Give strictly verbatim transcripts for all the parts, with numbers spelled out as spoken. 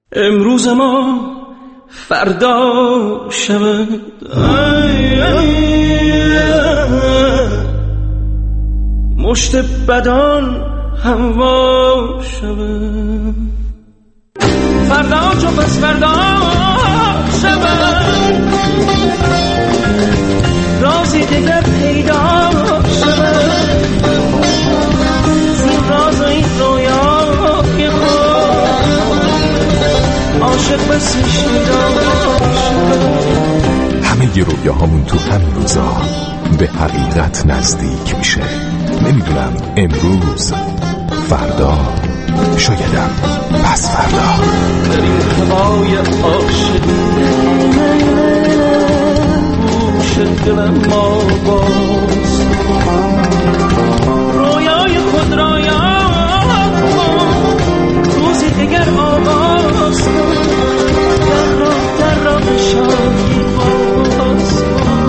امروز ما فردا شود، مشت بدان هموا شود، فردا چو پس فردا شود، رازی دیگر پیدا شود، زین راز و این رویای خود عاشق بسی شیدا شود. همه ی رویاهامون تو همین روزا به حقیقت نزدیک میشه. نمیدونم امروز، فردا، شایدم پس فردا. در این هوای عاشقی گوش دلم ما باز، رویای خود را یاد کن، روزی دیگر آغاز کن، در راه در راه شادی باز کن.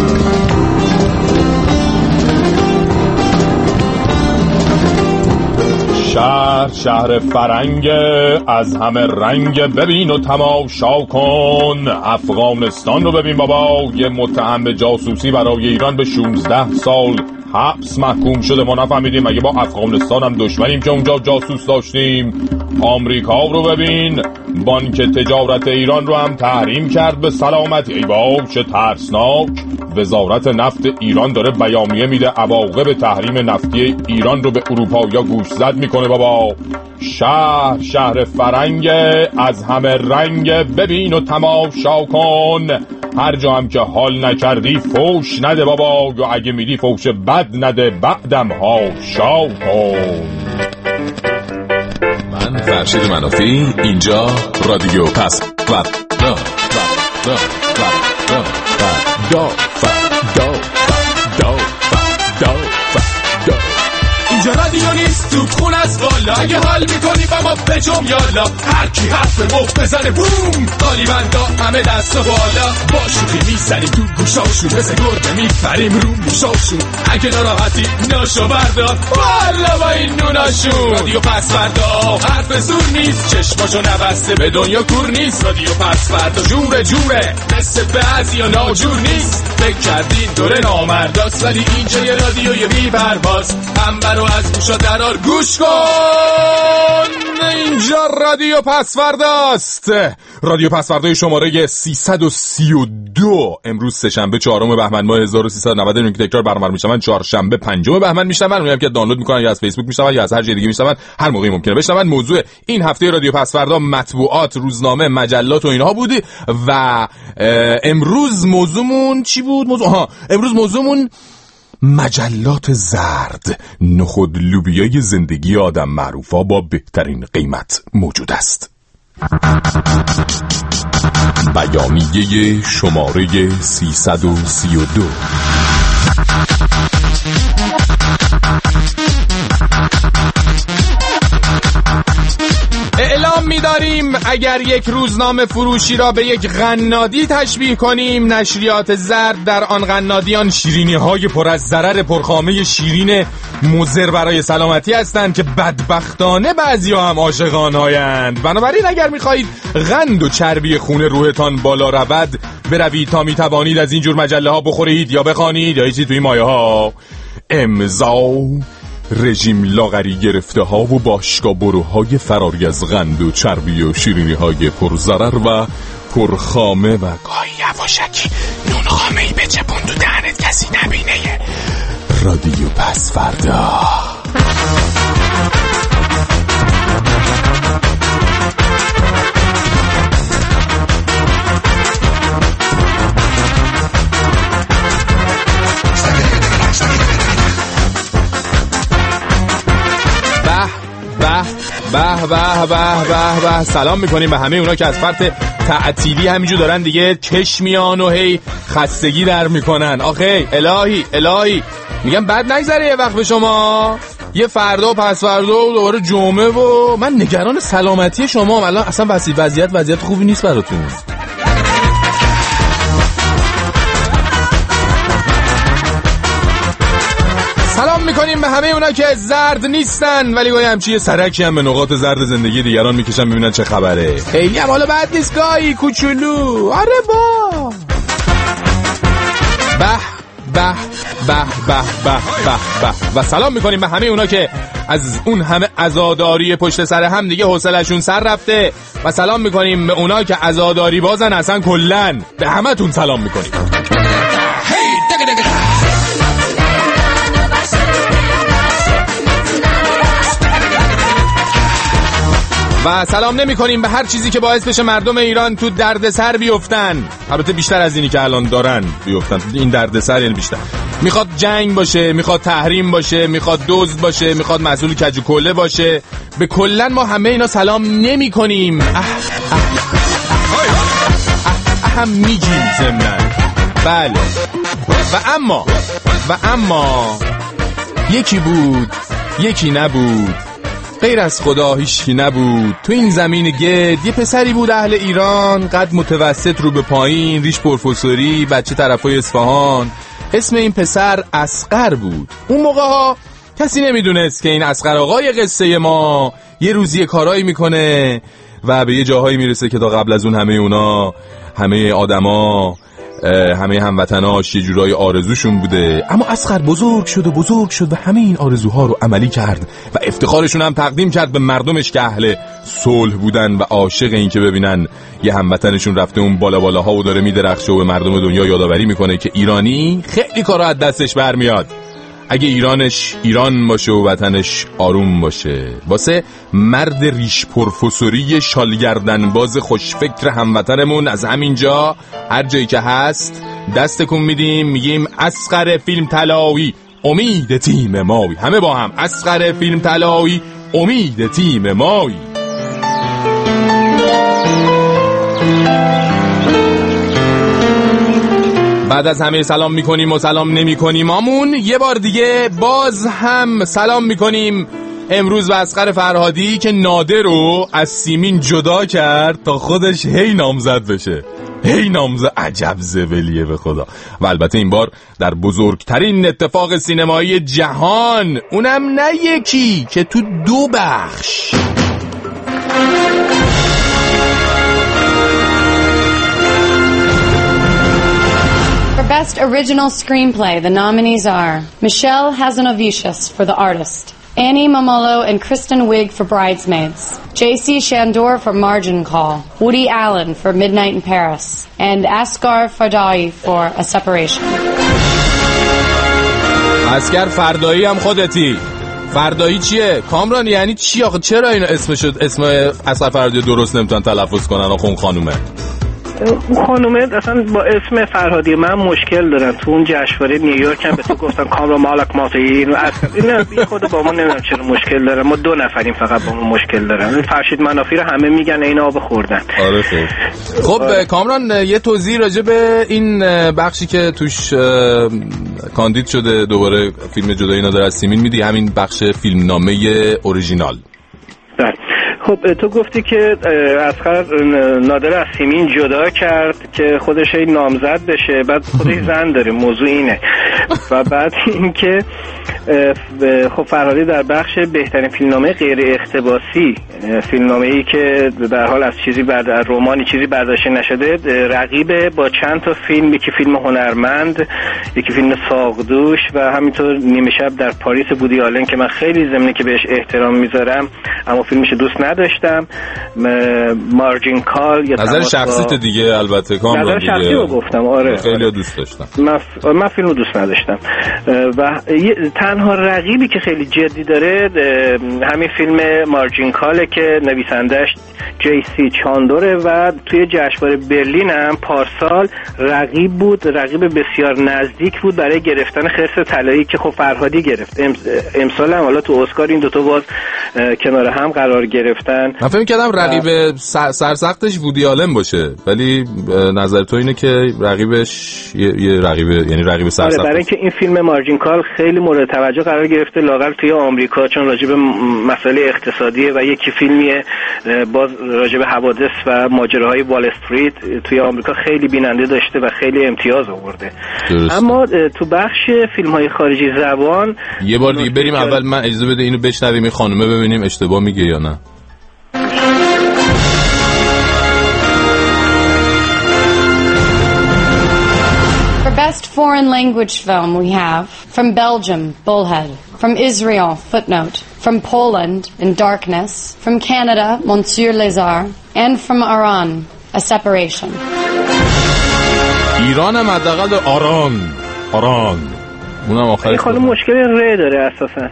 شهر شهر فرنگ از همه رنگ، ببین و تماشا کن. افغانستان رو ببین بابا، یه متهم به جاسوسی برای ایران به شانزده سال حبس محکوم شده. ما نفهمیدیم مگه با افغانستان هم دشمنیم که اونجا جاسوس داشتیم؟ آمریکا رو ببین، بانک تجارت ایران رو هم تحریم کرد به سلامتی. ای بابا چه ترسناک. وزارت نفت ایران داره بیانیه میده عواقب تحریم نفتی ایران رو به اروپایی‌ها گوشزد میکنه بابا. شهر شهر فرنگ از همه رنگ، ببین و تماشا کن. هر جا هم که حال نکردی فوش نده بابا، یا اگه میدی فوش بد نده، بعدم هاشا کن. من فرشید منافی، اینجا رادیو پس فردا فردا فردا فردا فردا فردا فردا فردا. اینجا رادیو نیست تو خون از بالا، اگه حال میکنی با ما بجم یالا. هر کی حرف مفت بزنه بوم، قالیبندا همه دست و بالا. با شوخی میزنیم تو گوشاشون، مثل گربه میپریم رو موشاشون. اگه ناراحتی ناشو بردار والا با این نوناشون. رادیو پس فردا حرف زور نیست، چشماشو نبسته به دنیا کور نیست. رادیو پس فردا جوره جوره، مثل بعضیا ناجور نیست. فکر کردین دوره نامرداست، ولی اینجا یه رادیوی بی پرواز. انبر رو از گوشا درار گوش کن، اینجا رادیو پس فرداست. رادیو پس فردای شماره سیصد و سی و دو. امروز سه‌شنبه چهارم بهمن ماه هزار و سیصد و نود و نه که تکرار برنامه میشن چهارشنبه پنجم بهمن میشن. اونایی که دانلود میکنن یا از فیسبوک میشن یا از هر جای دیگه میشن، هر موقعی ممکنه بشنون. موضوع این هفته رادیو پس فردا مطبوعات، روزنامه، مجلات و اینها بودی و امروز موضوعمون چی بود؟ موضوع ها امروز موضوعمون مجلات زرد. نخود لوبیای زندگی آدم معروفا با بهترین قیمت موجود است. بیانیه شماره سیصد و سی و دو. اعلام می‌داریم اگر یک روزنامه فروشی را به یک قنادی تشبیه کنیم، نشریات زرد در آن قنادیان شیرینی‌های پر از ضرر پرخامه شیرین مضر برای سلامتی هستند که بدبختانه بعضی‌ها هم عاشق آنهایند. بنابراین اگر می‌خواهید قند و چربی خون روحتان بالا رود، بروید تا می‌توانید از این جور مجله‌ها بخورید یا بخوانید یا چیزی توی مایه‌ها. امضا رژیم لاغری گرفته ها و باشگاه بروهای فراری از قند و چربی و شیرینی های پرضرر و پرخامه و گاهی یواشکی نون خامه ای بچپون تو دهنت کسی نبینه. رادیو پس فردا. به به به به به. سلام میکنیم به همه اونا که از فرط تعطیلی همینجور دارن دیگه کش میان و هی خستگی در میکنن. آخه الهی الهی میگم بعد نگذره یه وقت به شما، یه فردا و پس فردا و دوباره جمعه و من نگران سلامتی شما. الان اصلا وضعیت وضعیت خوبی نیست براتون. سلام میکنیم به همه اونا که زرد نیستن ولی گاهی همچی یه سرکی هم به نقاط زرد زندگی دیگران میکشن ببینن چه خبره. خیلی هم حالا بد نیست گاهی کوچولو. آره با به به به به به به به و سلام میکنیم به همه اونا که از اون همه عزاداری پشت سر هم دیگه حوصله‌شون سر رفته و سلام میکنیم به اونا که عزاداری بازن اصلا کلن. به همه تون سلام میکنیم. و سلام نمی کنیم به هر چیزی که باعث بشه مردم ایران تو دردسر بیفتن. البته بیشتر از اینی که الان دارن بیفتن. این دردسر یعنی بیشتر. میخواد جنگ باشه، میخواد تحریم باشه، میخواد دزد باشه، میخواد مسئول کج و کوله باشه. به کلن ما همه اینا سلام نمی کنیم. اه اه اه اه هم میگیم ضمناً. بله. و اما و اما یکی بود یکی نبود، غیر از خدا هیچی نبود. تو این زمین گرد یه پسری بود اهل ایران، قد متوسط رو به پایین، ریش پروفسوری، بچه طرفای اصفهان. اسم این پسر اصغر بود. اون موقع ها کسی نمیدونست که این اصغر آقای قصه ما یه روزی کارایی میکنه و به یه جاهایی میرسه که تا قبل از اون همه اونا، همه آدما، همه هموطناش یه جورای آرزوشون بوده. اما اصغر بزرگ شد و بزرگ شد و همه این آرزوها رو عملی کرد و افتخارشون هم تقدیم کرد به مردمش که اهل صلح بودن و عاشق این که ببینن یه هموطنشون رفته اون بالا بالاها و داره میدرخشه و به مردم دنیا یادآوری میکنه که ایرانی خیلی کارا از دستش برمیاد اگه ایرانش ایران باشه و وطنش آروم باشه. واسه مرد ریش پروفسوری شالگردن باز خوشفکر هموطنمون از همینجا هر جایی که هست دستکون میدیم، میگیم اصغر فیلم طلایی امید تیم مایی. همه با هم اصغر فیلم طلایی امید تیم مایی. بعد از همه سلام میکنیم و سلام نمی کنیم آمون یه بار دیگه باز هم سلام میکنیم امروز به اصغر فرهادی که نادر رو از سیمین جدا کرد تا خودش هی نامزد بشه. هی نامزد، عجب زبلیه به خدا. و البته این بار در بزرگترین اتفاق سینمایی جهان، اونم نه یکی که تو دو بخش. Best Original Screenplay, the nominees are Michelle Hazanavicius for The Artist, Annie Momolo and Kristen Wiig for Bridesmaids, J C Shandor for Margin Call, Woody Allen for Midnight in Paris, and Asghar Farhadi for A Separation. اسگر فردایی هم خودتی. فردایی چیه؟ کامران یعنی چی آخه؟ چرا این اسمش اسم اسگر فردایی درست نمیتونن تلفظ کنن آخه اون خانومه؟ اون خانومه اصلا با اسم فرهادی من مشکل دارن. تو اون جشنواره نیویورک هم به تو گفتن کامران مالک ماتی این این خود با ما نمیدونم چرا مشکل داره. ما دو نفریم فقط با ما مشکل دارن. فرشید منافی رو همه میگن این آب خوردن. آره خب. خب کامران یه توضیح راجع به این بخشی که توش کاندید شده دوباره فیلم جدایی نادر از سیمین میدی، همین بخش فیلمنامه اورجینال. بله. خب تو گفتی که اصغر نادر از سیمین جدا کرد که خودش این نامزد بشه، بعد خودش زن داره، موضوع اینه. و بعد اینکه خب فرهادی در بخش بهترین فیلمنامه غیر اقتباسی، فیلمنامه‌ای که در حال از چیزی بعد از رمانی چیزی برداشته نشده، رقیب با چند تا فیلم، یکی فیلم هنرمند، یکی فیلم ساقدوش و همینطور نیمه شب در پاریس وودی آلن که من خیلی ضمن که بهش احترام میذارم اما فیلمش دوست نداشتم، مارجین کال یا نظر شخصیت دیگه البته کامران نظر شخصی رو گفتم. آره خیلی دوست داشتم. من من فیلمو دوست نداشتم و تنها رقیبی که خیلی جدی داره همین فیلم مارجین کاله که نویسندش جی سی چاندوره و توی جشنواره برلین هم پارسال رقیب بود، رقیب بسیار نزدیک بود برای گرفتن خرس طلایی که خب فرهادی گرفت. امسال هم حالا تو اسکار این دو تا باز کنار هم قرار گرفتن گرفتن. من فکر کردم رقیب سرسختش وودی آلن باشه، ولی نظر تو اینه که رقیبش یه, یه رقیب، یعنی رقیب سرسخت. آره، برای اینکه این فیلم مارجین کال خیلی مورد توجه قرار گرفته لااقل توی آمریکا، چون راجع به مسائل اقتصادیه و یکی فیلمیه باز راجع به حوادث و ماجراهای وال استریت توی آمریکا خیلی بیننده داشته و خیلی امتیاز آورده. اما تو بخش فیلم‌های خارجی زبان یه بار دیگه بریم اول، من اجازه بده اینو بشنویم این خانومه ببینیم اشتباه میگه یا نه. For best foreign language film we have from Belgium, Bullhead, from Israel, Footnote, from Poland, In Darkness, from Canada, Monsieur Lézard, and from Iran, A Separation. ایران هم حداقل آران آران اونم آخرش. این خانم مشکل ر داره اساسا.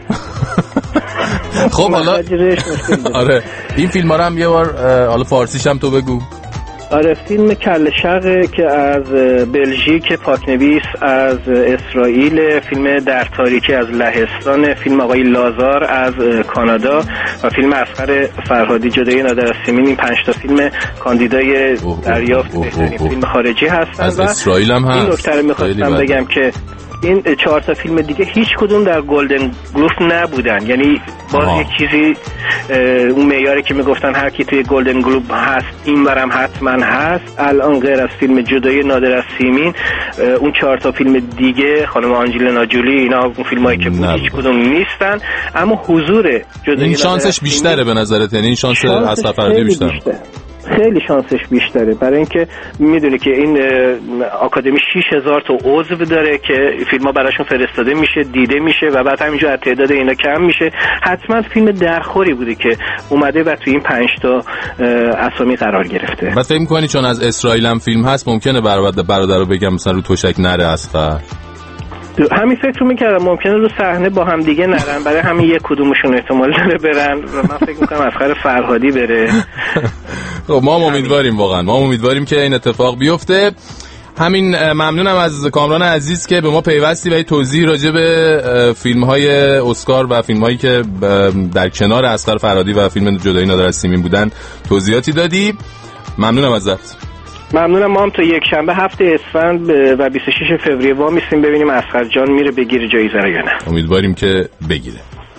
خب حالا آره این فیلم ها رو هم یه بار حالا فارسیش هم تو بگو. آره، فیلم کله شقه که از بلژیک پاکنویس، از اسرائیل، فیلم در تاریکی از لهستان، فیلم آقای لازار از کانادا و فیلم اصغر فرهادی جدای نادر از سیمین. این پنج تا فیلم کاندیدای دریافت بهترین فیلم خارجی هستن. از اسرائیل هم هست. این نکته رو می‌خواستم بگم که این چهار تا فیلم دیگه هیچ کدوم در گلدن گلوب نبودن، یعنی باز یک چیزی اون معیاری که میگفتن هر کی توی گلدن گلوب هست این برم حتما هست. الان غیر از فیلم جدای نادر از سیمین اون چهار تا فیلم دیگه خانم آنجلینا جولی اینا اون فیلمایی که بود هیچ کدوم نیستن، اما حضور جدای این شانسش بیشتره به نظرت؟ یعنی این شانس اصغر فرهادی بیشتره؟ خیلی شانسش بیشتره، برای اینکه میدونی که این آکادمی شش هزار تا عضو داره که فیلم‌ها براشون فرستاده میشه، دیده میشه و بعد همینجور از تعداد اینا کم میشه. حتما فیلم درخوری بوده که اومده و توی این پنج تا اسامی قرار گرفته. و فکر می‌کنی چون از اسرائیل هم فیلم هست ممکنه برادر برادرو بگم مثلا رو تشک نره اسقر؟ همین فکر رو میکردم ممکنه رو صحنه با هم دیگه نرن، برای همین یک کدومشون احتمال داره برن و من فکر میکنم اصغر فرهادی بره. خب ما امیدواریم، واقعا ما امیدواریم که این اتفاق بیفته. همین ممنونم از کامران عزیز که به ما پیوستی و توضیح راجع به فیلم‌های اسکار و فیلم‌هایی که در کنار اصغر فرهادی و فیلم جدایی نادر از سیمین بودن توضیحاتی دادی. ممنونم ازت. ممنونم. ما هم تا یک شنبه هفته اسفند و بیست و شش فوریه وا میستیم ببینیم اصغر جان میره بگیره جایزه رو یا نه. امیدواریم که بگیره.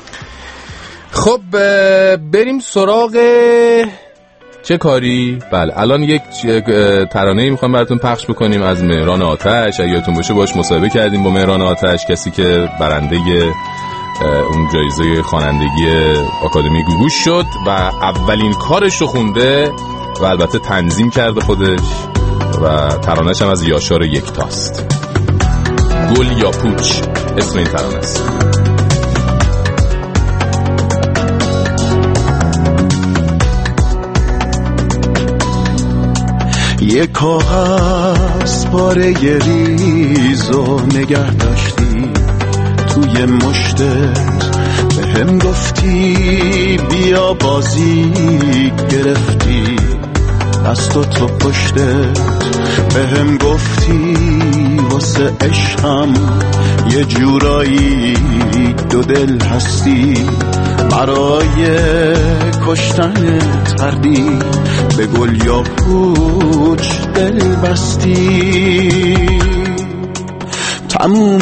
خب بریم سراغ چه کاری؟ بله الان یک ترانه‌ای میخوام براتون پخش بکنیم از مهران آتش. اگه یادتون باشه باش مصاحبه کردیم با مهران آتش، کسی که برنده اون جایزه خوانندگی آکادمی گوگوش شد و اولین کارش رو خونده و البته تنظیم کرده خودش و ترانه‌اش هم از یاشار یکتاست. گل یا پوچ اسم این ترانه است. یک کاغذ پاره ریزو نگه داشتی توی مشتت، به هم گفتی بیا بازی گرفتی دست و تو پشتت، به هم گفتی واسه عشقم یه جورایی دو دل هستی، برای کشتن تردی به گل یا پوچ دل بستی. تموم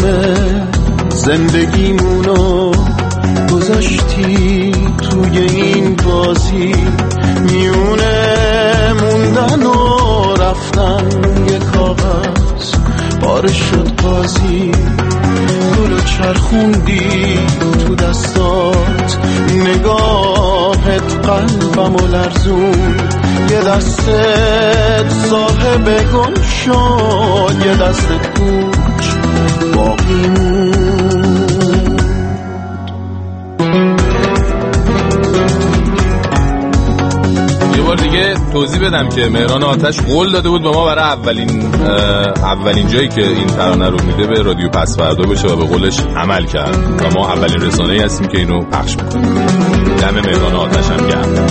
زندگیمونو گذاشتی توی این بازی، میونه موندن و رفتن یه کاغذ پاره شد بازی، گلو چرخوندی تو دستات نگاهت قلبم و لرزون، یه دستت صاحب گم شد یه دستت پوچ باقی موند. یه بار دیگه توضیح بدم که مهران آتش قول داده بود به ما برای اولین اولین جایی که این ترانه رو میده به رادیو پس فردا بشه و به قولش عمل کرد و ما اولین رسانه‌ای هستیم که اینو پخش میکنیم. دم مهران آتش هم گرم.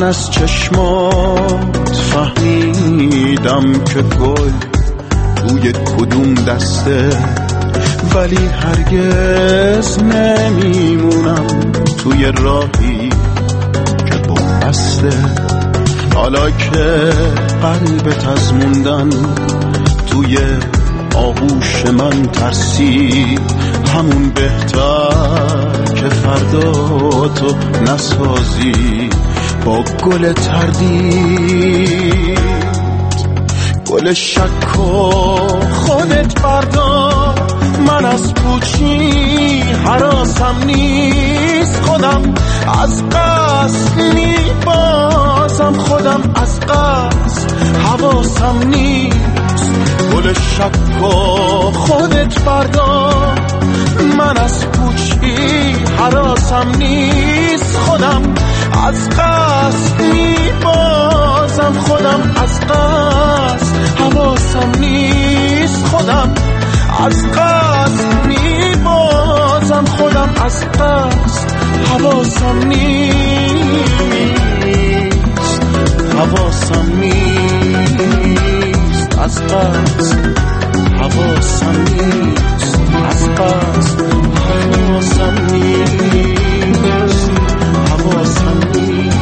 از چشمات فهمیدم که گل توی کدوم دسته، ولی هرگز نمیمونم توی راهی که بسته. حالا که قلبت از موندن توی آغوش من ترسی، همون بهتر که فردا تو نسازی با گل تردید. گل شک و خودت بردار، من از پوچی حراسم نیست. خودم از قصد میبازم، خودم از قصد حواسم نیست. گل شک و خودت بردار، من از پوچی حراسم نیست. خودم از قصد میبازم، خودم از قصد حواسم نیست. خودم از قصد میبازم، خودم از قصد حواسم نیست. حواسم نیست، از قصد حواسم نیست. از قصد حواسم نیست. حواسم نیست.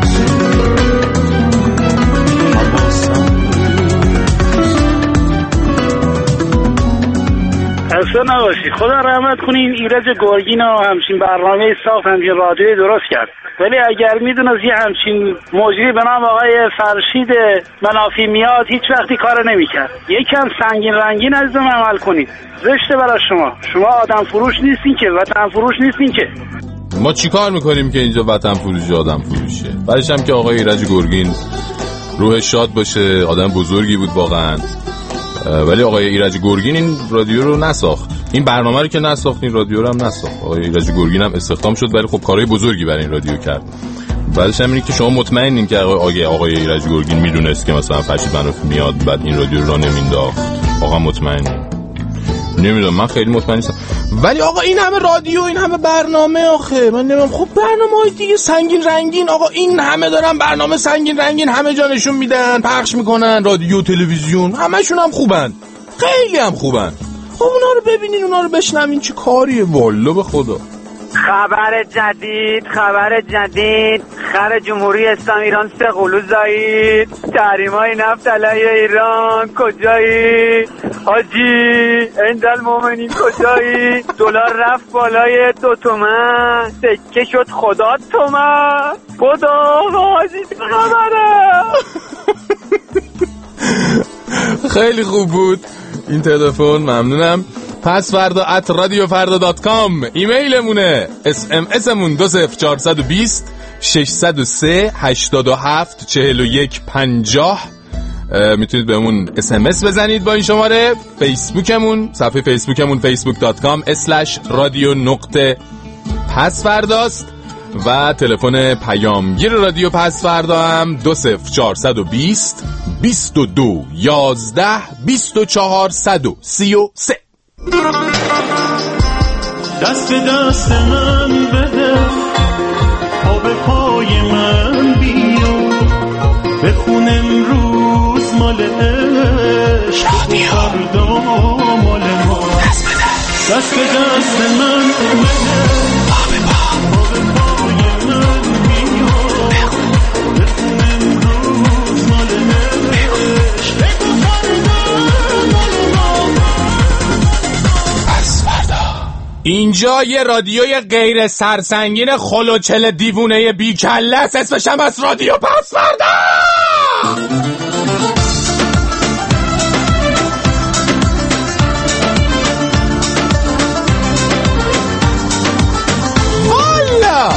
خسته نباشی. خدا رحمت کنین ایرج گرگین و همچین برنامه صاف همچین رادیوی درست کرد. ولی اگر میدونست یه همچین موجودی به نام آقای فرشید منافی میاد هیچ وقتی کار نمیکرد. یکم سنگین رنگین عزیزم عمل کنید، زشته برای شما. شما آدم فروش نیستین که، وطن فروش نیستین که. ما چی کار میکنیم که اینجا وطن فروشی آدم فروشه؟ بعدش هم که آقای ایرج گرگین روح شاد باشه، آدم بزرگی بود واقعا. ولی آقای ایرج گرگین این رادیو رو نساخت، این برنامه رو که نساخت، این رادیو رو هم نساخت. آقای ایرج گرگین هم استخدام شد ولی خب کارهای بزرگی برای این رادیو کرد. بعدش هم اینه که شما مطمئنین که آقای آقای ایرج گرگین میدونست که مثلا فرشید منافی میاد بعد این رادیو رو نمینداخت؟ واقعا مطمئنین؟ نمیدونم، من خیلی مطمئن نیستم. ولی آقا این همه رادیو، این همه برنامه، آخه من نمیدونم. خب برنامه‌های دیگه سنگین رنگین، آقا این همه دارن برنامه سنگین رنگین همه جا نشون میدن، پخش میکنن، رادیو، تلویزیون، همشون هم خوبن، خیلی هم خوبن. خب اونا رو ببینین، اونا رو بشنوین، چه کاریه والله به خدا. خبر جدید، خبر جدید. خر جمهوری اسلامی ایران سه قلو زایید. تحریم‌های نفت علیه ایران. کجایی حاجی؟ اندل مومنین کجایی؟ دلار رفت بالای دو تومن، سکه شد خدا تومن. خدا حاجی خبره. خیلی خوب بود این تلفن، ممنونم. پس فردا ات رادیو فردا دات کام ایمیلمونه. اس ام اسمون دو صفر چهارصد و بیست ششصد و سه هشتاد و هفت چهل و یک پنجاه. میتونید بهمون اس ام اس بزنید با این شماره. فیسبوکمون، صفحه فیسبوکمون فیسبوک دات کام اسلش رادیو نقطه پس فرداست و تلفن پیامگیر رادیو پس فردا هم دو صفر چهارصد و بیست بیست و دو یازده بیست و چهار صد و سی و سه. دست به دست من بده، پا به پای من بیا، بخون امروز مال عشق، فردا مال ما. دست به دست من بده، پا به پای من بیا، بخون امروز مال عشق، فردا مال ما. اینجا یه رادیوی غیر سرسنگین خلوچل دیوونه بیکله است، اسمش هم از رادیو پس فردا. والا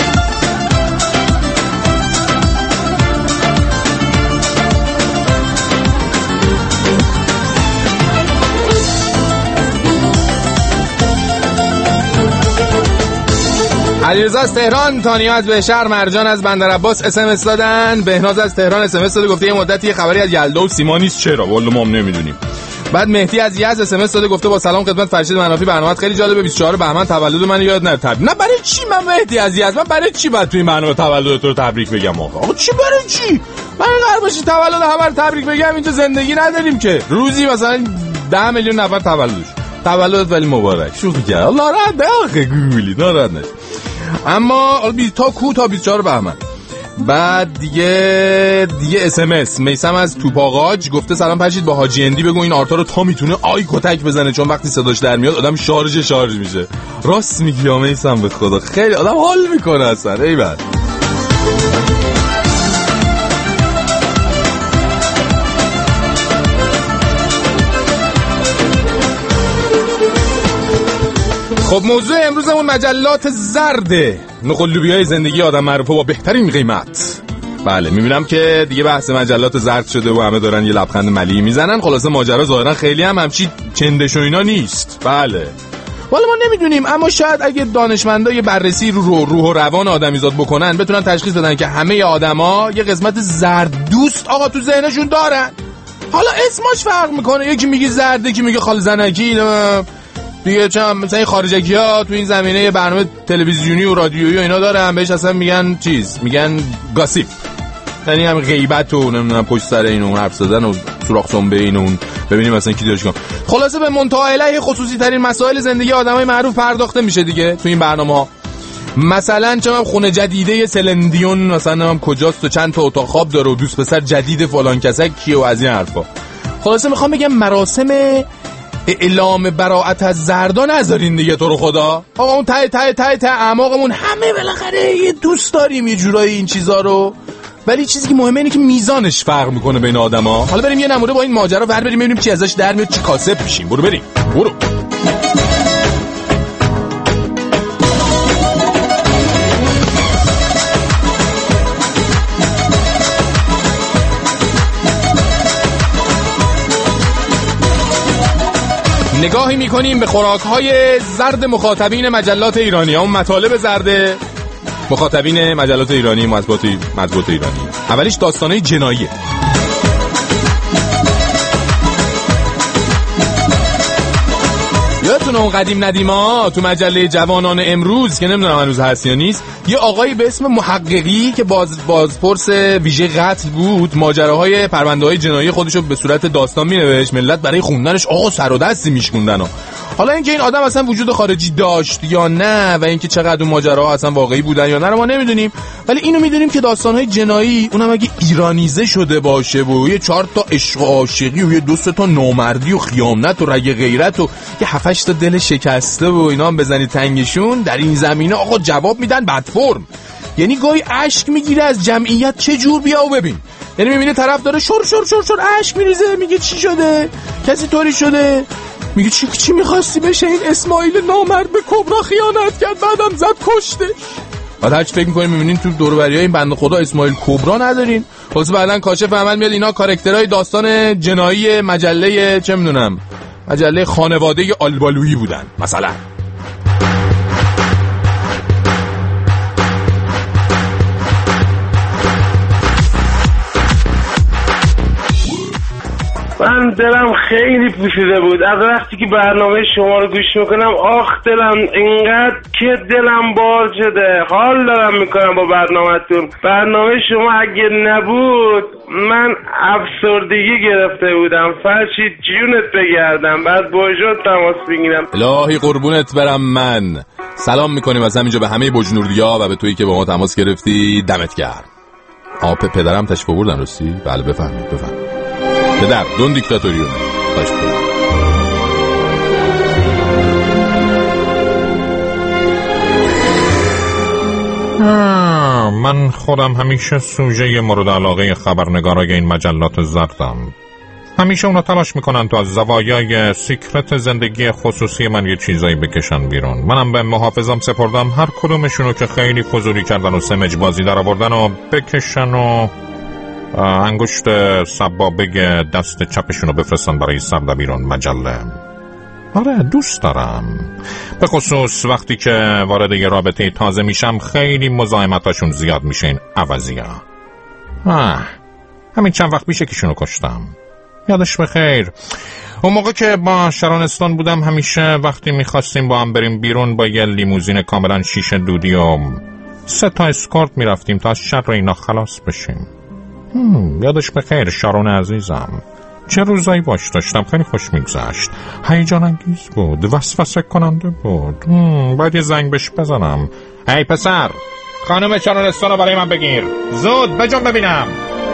علیرضا از تهران، تانیا از بهشهر، مرجان از بندرعباس اس ام اس دادن. بهناز از تهران اس ام اس داده، گفته یه مدتی یه خبری از یلدا و سیما نیست. چرا؟ والله ما هم نمیدونیم. بعد مهدی از یز اس ام اس داده گفته با سلام خدمت فرشید منافی، برنامه‌ات خیلی جالبه، بیست و چهارم بهمن تولد من یاد نره. تبریک. نه برای چی من مهدی از یز من برای چی بعد تو این برنامه تولد تو رو تبریک بگم آقا؟ آقا چی برای چی؟ من قرار باشه تولد همه رو تبریک بگم؟ اینجا زندگی نداریم که روزی مثلا ده میلیون نفر تولدش. تولدت ولی مبارک. شوخی کرد. الله رحمت آخه گولی ناراحت نش. اما تا کو تا بیست و چهارم بهمن. بعد دیگه دیگه اس ام اس میسم از توپاغاج گفته سلام فرشید، با حاجی اندی بگو این آرتا رو تا میتونه آی کتک بزنه، چون وقتی صداش در میاد آدم شارژ شارژ میشه. راست میگی یا میسم؟ به خدا خیلی آدم حال میکنه اصلا. ای بابا خب موضوع امروزمون مجلات زرده، نقل لوبیای زندگی آدم معروفه با بهترین قیمت. بله میبینم که دیگه بحث مجلات زرد شده و همه دارن یه لبخند ملیحی میزنن. خلاصه ماجرا ظاهرا خیلی هم همچی چندش و اینا نیست. بله والا ما نمیدونیم، اما شاید اگه دانشمندا یه بررسی رو روح و روان آدمیزاد بکنن بتونن تشخیص بدن که همه آدما یه قسمت زرد دوست آقا تو ذهنشون دارن. حالا اسمش فرق میکنه، یکی میگه زرده، یکی میگه خال زنکی دیگه، چم مثلا این خارجکی‌ها تو این زمینه برنامه تلویزیونی و رادیویی و اینا دارن، بهش اصلا میگن چیز، میگن گاسیپ، یعنی هم غیبت و نمیدونم پشت سر این اون حرف زدن و سوراخ سنبه این اون، ببینیم مثلا کی داشت کن. خلاصه به منتهی علیه خصوصی ترین مسائل زندگی آدمای معروف پرداخته میشه دیگه تو این برنامه‌ها. مثلا چم خونه جدیده سلندیون مثلا هم کجاست و چند تا اتاق خواب داره و دوست پسر جدید فلان کسا کیه و از این حرفا. خلاصه میخوام بگم مراسم اعلام براءت از زردا نذارین دیگه تو رو خدا. آقا اون ته ته ته ته اعماقمون همه بالاخره یه دوست داریم یه جورایی این چیزا رو، ولی چیزی که مهمه اینه که میزانش فرق میکنه بین آدما. حالا بریم یه نمونه با این ماجرا ور بریم ببینیم چی ازش در میاد، چی کاسب میشیم. برو بریم برو. نگاهی میکنیم به خوراک‌های زرد مخاطبین مجلات ایرانی، اون مطالب زرد مخاطبین مجلات ایرانی، مطبوعات مطبوعات ایرانی. اولیش داستانای جناییه. یادتونه اون قدیم ندیما تو مجله جوانان امروز که نمیدونم هنوز هست یا نیست، یه آقایی به اسم محققی که باز بازپرس ویژه قتل بود ماجراهای پرونده‌های جنایی خودشو به صورت داستان مینوشت، ملت برای خوندنش آقا سر و دستی میشکوندن. حالا اینکه این آدم اصلا وجود خارجی داشت یا نه و اینکه چقدر اون ماجراها اصلا واقعی بودن یا نه رو ما نمیدونیم، ولی اینو میدونیم که داستان‌های جنایی اونم اگه ایرانیزه شده باشه و یه چهار تا عشق و عاشقی و یه دو سه تا نامردی و خیانت و رگ غیرت و یه هفت هشت تا دل شکسته و اینا هم بزنی تنگشون در این زمینه آقا جواب میدن بد فرم. یعنی گاهی اشک میگیره از جمعیت چه جور بیا و ببین. یعنی میبینی طرف داره شور شور شور شور اشک میریزه، میگه چی شده؟ کسی طوری شده؟ میگه چی چی میخواستی بشه؟ این اسماعیل نامرد به کبرا خیانت کرد بعدم زد کشته. بعد هرچی فکر میکنیم میبینین تو دور و بریای این بنده خدا اسماعیل کبرا ندارین. خلاص بعدن کاشف عمل میاد اینا کاراکترهای داستان جنایی مجله چه میدونم مجله خانواده آلبالویی بودن مثلا. من دلم خیلی پوسیده بود از وقتی که برنامه شما رو گوش میکنم. آخ دلم اینقدر که دلم بار شده، حال دارم میکنم با برنامه‌تون. برنامه شما اگه نبود من افسردگی گرفته بودم. فرشید جونت بگردم بعد بوجود تماس بگیرم. الهی قربونت برم. من سلام میکنیم از همینجا به همه بجنوردیا و به تویی که با ما تماس گرفتی. دمت گرم. آ پدرم تشریف آوردن راستی؟ بله بفرمایید بفرمایید. پدر دون دیکتاتوریونه باش کنید. من خودم همیشه سوژه مورد علاقه خبرنگارای این مجلات زردم. همیشه اونا تلاش میکنن تو از زوایای سیکرت زندگی خصوصی من یه چیزایی بکشن بیرون. منم به محافظم سپردم هر کدومشونو که خیلی فضولی کردن و سمج بازی در آوردن و بکشن و انگشت سبابه دست چپشونو بفرستن برای سردبیرون مجله. آره دوست دارم، به خصوص وقتی که وارد یه رابطه تازه میشم خیلی مزاحمتاشون زیاد میشه. این عوضیا آه همین چند وقت میشه که شونو کشتم، یادش بخیر. اون موقع که با شرانستان بودم همیشه وقتی میخواستیم با هم بریم بیرون با یه لیموزین کاملا شیشه دودی و سه تا اسکورت میرفتیم تا از شر اینا خلاص بشیم. هم، یادش بخیر شارون عزیزم، چه روزایی باش داشتم، خیلی خوش میگذشت، هیجان انگیز بود، وسوسه کننده بود. هم، باید یه زنگ بهش بزنم. هی پسر، خانم شرانستان رو برای من بگیر، زود بجون ببینم.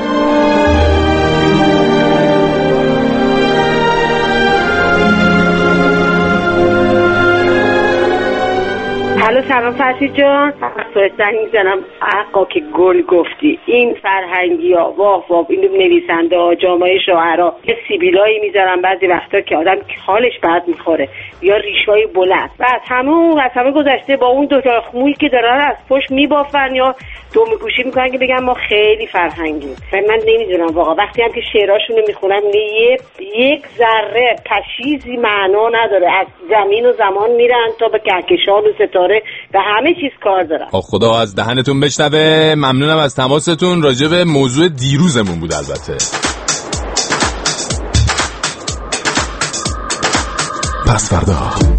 الو سلام فرشید جان، فرستنگ میزنم. حقا که گل گفتی، این فرهنگی ها واف واف، این نویسنده ها، جامعه شاعرها یه سیبیلایی میذارن بعضی وقتا که آدم حالش بد میخوره، یا ریشای بلند و از همه اون از همه گذشته با اون دو تا مویی که دارن از پشت میبافن یا دو میگوشی میکنن که بگن ما خیلی فرهنگیم. من نمیدونم واقعا، وقتی هم که شعراشونو میخونم یه یک ذره پشیزی معنا نداره، از زمین و زمان میرن تا به کهکشان و ستاره و همه چیز کار دارن. خدا از دهنتون بشنوه. ممنونم از تماستون. راجع به موضوع دیروزمون بود البته. پس فردا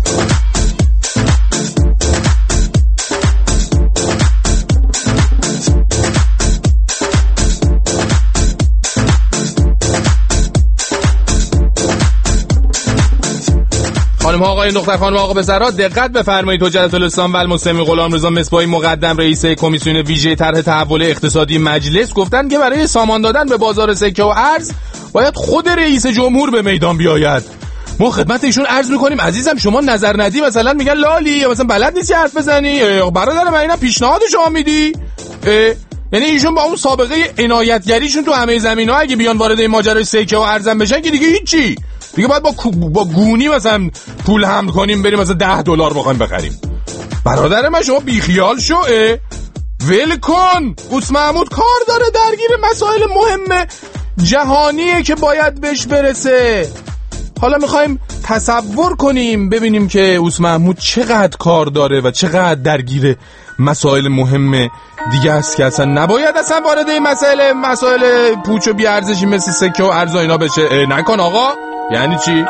خانم ها آقای دختر خانم آقا پسرها دقت بفرمایید. حجت الاسلام و المسلمین غلام رضا مصباحی مقدم رئیس کمیسیون ویژه طرح تحول اقتصادی مجلس گفتن که برای سامان دادن به بازار سکه و ارز باید خود رئیس جمهور به میدان بیاید. ما خدمت ایشون عرض میکنیم عزیزم شما نظر ندی مثلا میگن لالی یا مثلا بلد نیستی حرف بزنی. برادر من اینا پیشنهاد شما میدی؟ یعنی ایشون با اون سابقه عنایتگریشون تو همه زمین‌ها اگه بیان وارد این ماجرای سکه و ارزم بشن که دیگه هیچی، دیگه باید با با گونی مثلا پول حمل کنیم بریم مثلا ده دلار بخوایم بخریم. برادر من شما بیخیال شو، ول کن. اوس محمود کار داره درگیر مسائل مهم جهانیه که باید بهش برسه. حالا میخوایم تصور کنیم ببینیم که اوس محمود چقدر کار داره و چقدر درگیر مسائل مهم دیگه است که اصلا نباید اصلا وارد این مسائل مسائل پوچ و بیارزشی مثل سکه و ارز و اینا بشه. نکن آقا. یعنی چی؟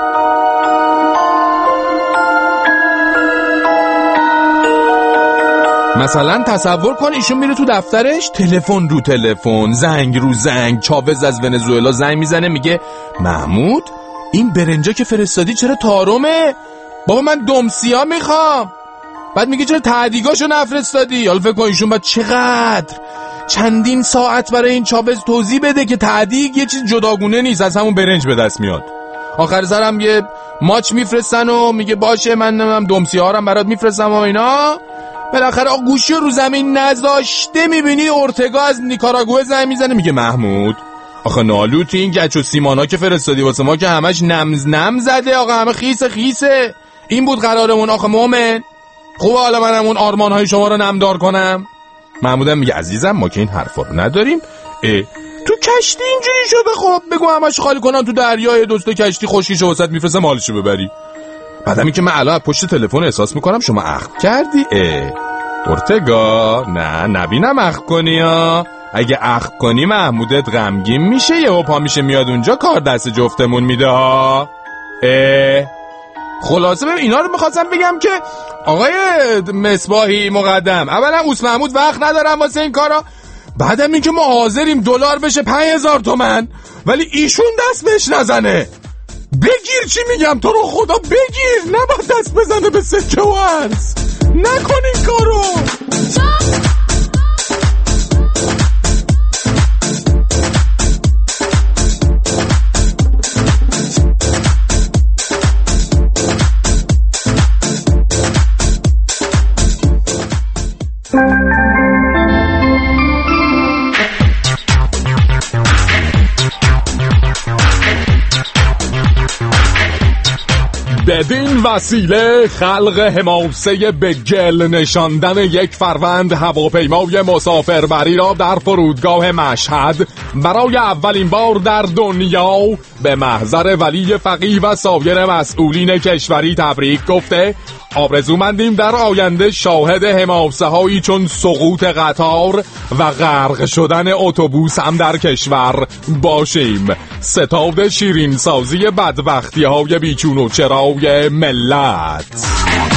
مثلا تصور کن ایشون میره تو دفترش، تلفن رو تلفن، زنگ رو زنگ، چاوز از ونزوئلا زنگ میزنه میگه محمود این برنجا که فرستادی چرا تارومه؟ بابا من دمسیا میخوام. بعد میگه چرا تعدیگاشو نفرستادی؟ حالا فکر کن ایشون بعد چقدر چندین ساعت برای این چاوز توضیح بده که تعدیگ یه چیز جداگونه نیست، از همون برنج به دست میاد. آخر سرم یه ماچ میفرستن و میگه باشه من نمیم دمسی ها رو برات میفرستم و اینا. بالاخره آقا گوشی رو زمین نذاشته میبینی اورتگا از نیکاراگوئه زنگ میزنه میگه محمود آخه نالوت این گچ و سیمانا که فرستادی واسه ما که همش نمز نم زده آقا، همه خیسه خیسه. این بود قرارمون آخه مومن. خوبه حالا منم اون آرمان های شما رو نمدار کنم. محمودم میگه عزیزم ما که این حرفا رو نداریم. اه تو کشتی اینجوری شده خب بگو همش خالی کنن تو دریای دوست کشتی خشکیشو وسط میفرسته مالشو ببری. بعدمی که من الان پشت تلفن احساس میکنم شما اخم کردی. اه اورتگا نه نبینم اخم کنی ها. اگه اخم کنی محمودت غمگین میشه یهو پا میشه میاد اونجا کار دست جفتمون میده ها. اه خلاصه ببین اینا رو میخواستم بگم که آقای مصباحی مقدم اولا اوس محمود وقت ندارم واسه این کارا، بعدم این که ما حاضریم دلار بشه پنج هزار تومن ولی ایشون دست بهش نزنه. بگیر چی میگم تو رو خدا بگیر، نباید دست بزنه به سکه و ارز. نکن این کارو. بدین وسیله خلق حماسه به گل نشاندن یک فروند هواپیمای مسافربری را در فرودگاه مشهد برای اولین بار در دنیا به محضر ولی فقیه و سایر مسئولین کشوری تبریک گفته آرزومندیم در آینده شاهد حماسه هایی چون سقوط قطار و غرق شدن اتوبوس هم در کشور باشیم. ستاد شیرین سازی بدبختی های بیچون و چرای ملت.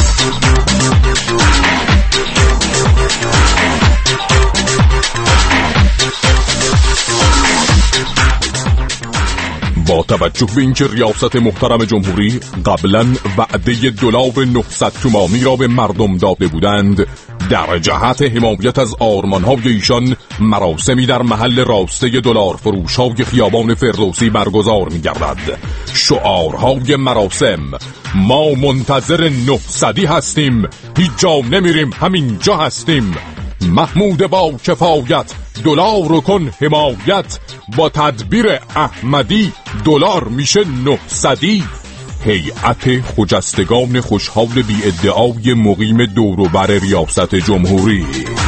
با توجه به اینکه ریاست محترم جمهوری قبلا وعده دلار نهصد تومانی را به مردم داده بودند، در جهت حمایت از آرمان‌های ایشان مراسمی در محل راسته دلار فروش‌های خیابان فردوسی برگزار می‌گردد. شعارهای مراسم: ما منتظر نهصدی هستیم، هیچ جا نمیریم، همین جا هستیم. محمود با کفایت، دلار رو کن حمایت، با تدبیر احمدی دلار میشه نهصدی. هیئت خجستگان خوشحال بی ادعای مقیم دوروبر ریاست جمهوری.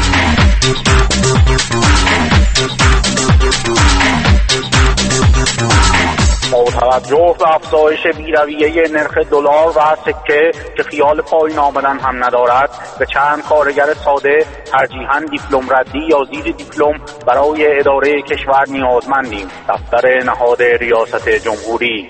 با توجه به افزایش بی‌رویه نرخ دلار و سکه که خیال پایین آمدن هم ندارد، به چند کارگر ساده ترجیحاً دیپلم ردی یا زیر دیپلم برای اداره کشور نیازمندیم. دفتر نهاد ریاست جمهوری.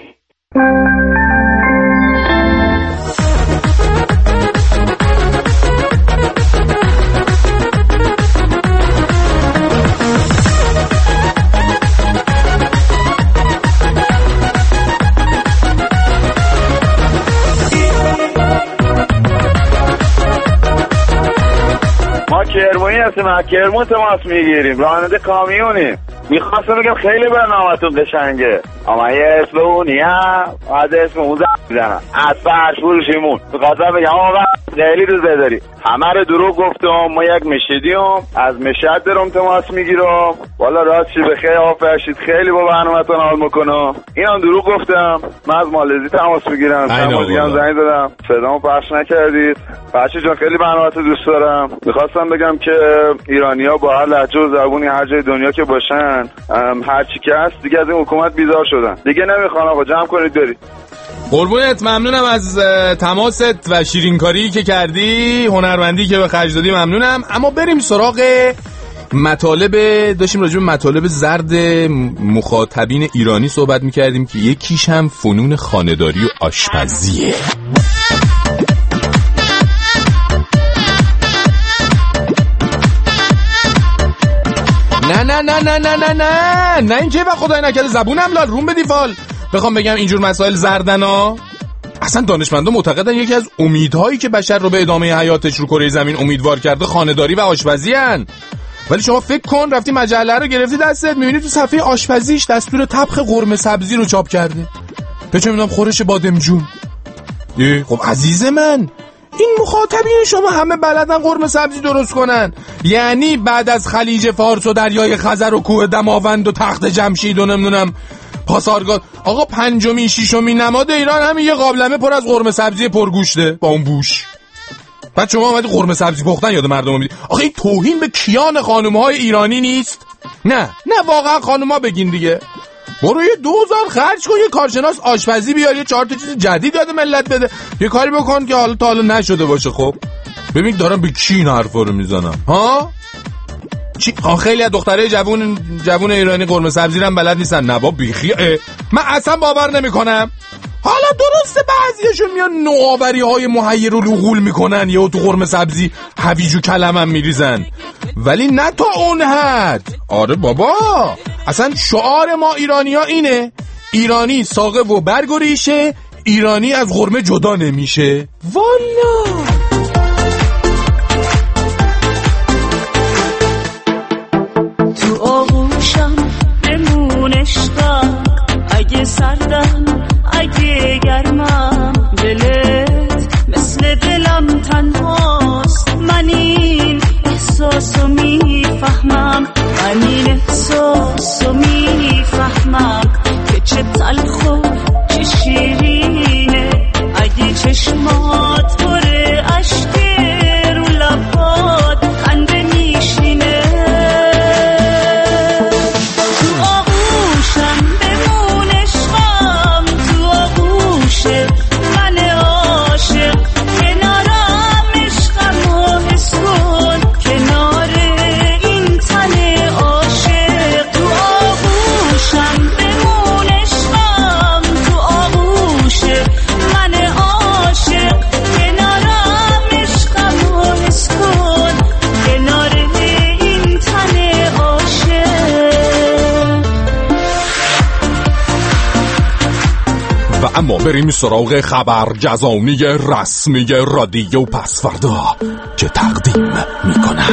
کرمونی هستیم، از کرمون تماس میگیریم، راننده کامیونیم. میخواستم بگم خیلی برنامه‌تون قشنگه، اما یه اسم اونی هم از اسم اون زن میزنم، از فرش فروشیمون. میخواستم بگم آقا خیلی روز بداری، همه رو دروغ گفتم. ما یک مشهدیم، از مشهد درم تماس میگیرم. والا راستش بخیر آقا فرشید، خیلی با برنامه‌تون حال میکنم. اینم دروغ گفتم، من از مالزی تماس میگیرم. تماس دیگه زنگ دادم، صدامو پخش نکردید. فرشید جان خیلی برنامه‌تو دوست دارم. میخواستم بگم که ایرانی‌ها با هر لهجه و زبونی هر جای دنیا که باشن، هر چی که هست دیگه از این حکومت بیزار شدن. دیگه نمیخوان آقا، جمع کنید برید. قربونت، ممنونم از تماست و شیرینکاری که کردی، هنرمندی که به خرج دادی، ممنونم. اما بریم سراغ مطالب. داشتیم راجع به مطالب زرد مخاطبین ایرانی صحبت میکردیم که یکیش هم فنون خانه‌داری و آشپزیه. نه نه نه نه نه نه نه نه اینکه و خدای نکرده زبونم لال روم بدی فال بخوام بگم اینجور مسائل زردنا. اصلا دانشمندان معتقدن یکی از امیدهایی که بشر رو به ادامه حیاتش رو کره زمین امیدوار کرده خانه‌داری و آشپزی ان. ولی شما فکر کن رفتی مجله رو گرفتی دستت، می‌بینی تو صفحه آشپزیش دستور طبخ قرمه سبزی رو چاپ کرده. به چه می‌دونم خورش بادمجون. خب عزیز من، این مخاطبین شما همه بلدن قرمه سبزی درست کنن. یعنی بعد از خلیج فارس و دریای خزر و کوه دماوند و تخت جمشید و نمیدونم پاسارگاد، آقا پنجمی ششمی نماد ایران همین یه قابلمه پر از قرمه سبزی پرگوشته با اون بوش. بعد شما اومدی قرمه سبزی پختن یاد مردم میدی. آخه این توهین به کیان خانم‌های ایرانی نیست؟ نه نه واقعا خانم‌ها بگین دیگه. برو یه دوزار خرج کن، یه کارشناس آشپزی بیار، یه چهار تا چیز جدید یاد ملت بده، یه کاری بکن که حالا تا حالا نشده باشه. خب ببین دارم به کی این حرفا رو میزنم ها؟ چی؟ خیلی از دختره جوون جوون ایرانی قرمه سبزی رو هم بلد نیستن. نبا بیخیه، من اصلا باور نمیکنم. حالا درسته بعضیاشون میان نوآوری‌های محیر و لغول میکنن، یا تو قرمه سبزی هویج و کلم هم میریزن، ولی نه تا اون حد. آره بابا، اصلا شعار ما ایرانی‌ها اینه: ایرانی ساقه و برگ و ریشه، ایرانی از قرمه جدا نمیشه. والا تو آغوشم بمون عشقم، اگه سردم اگه گرمم، دلت مثل دلم تنهاست. من این احساسو میفهمم، من این احساسو میفهمم که چه تلخ و چه شیرینه. اگه چشمات پره اما بریم سراغ خبرگزانی رسمی رادیو پسفردا که تقدیم میکنه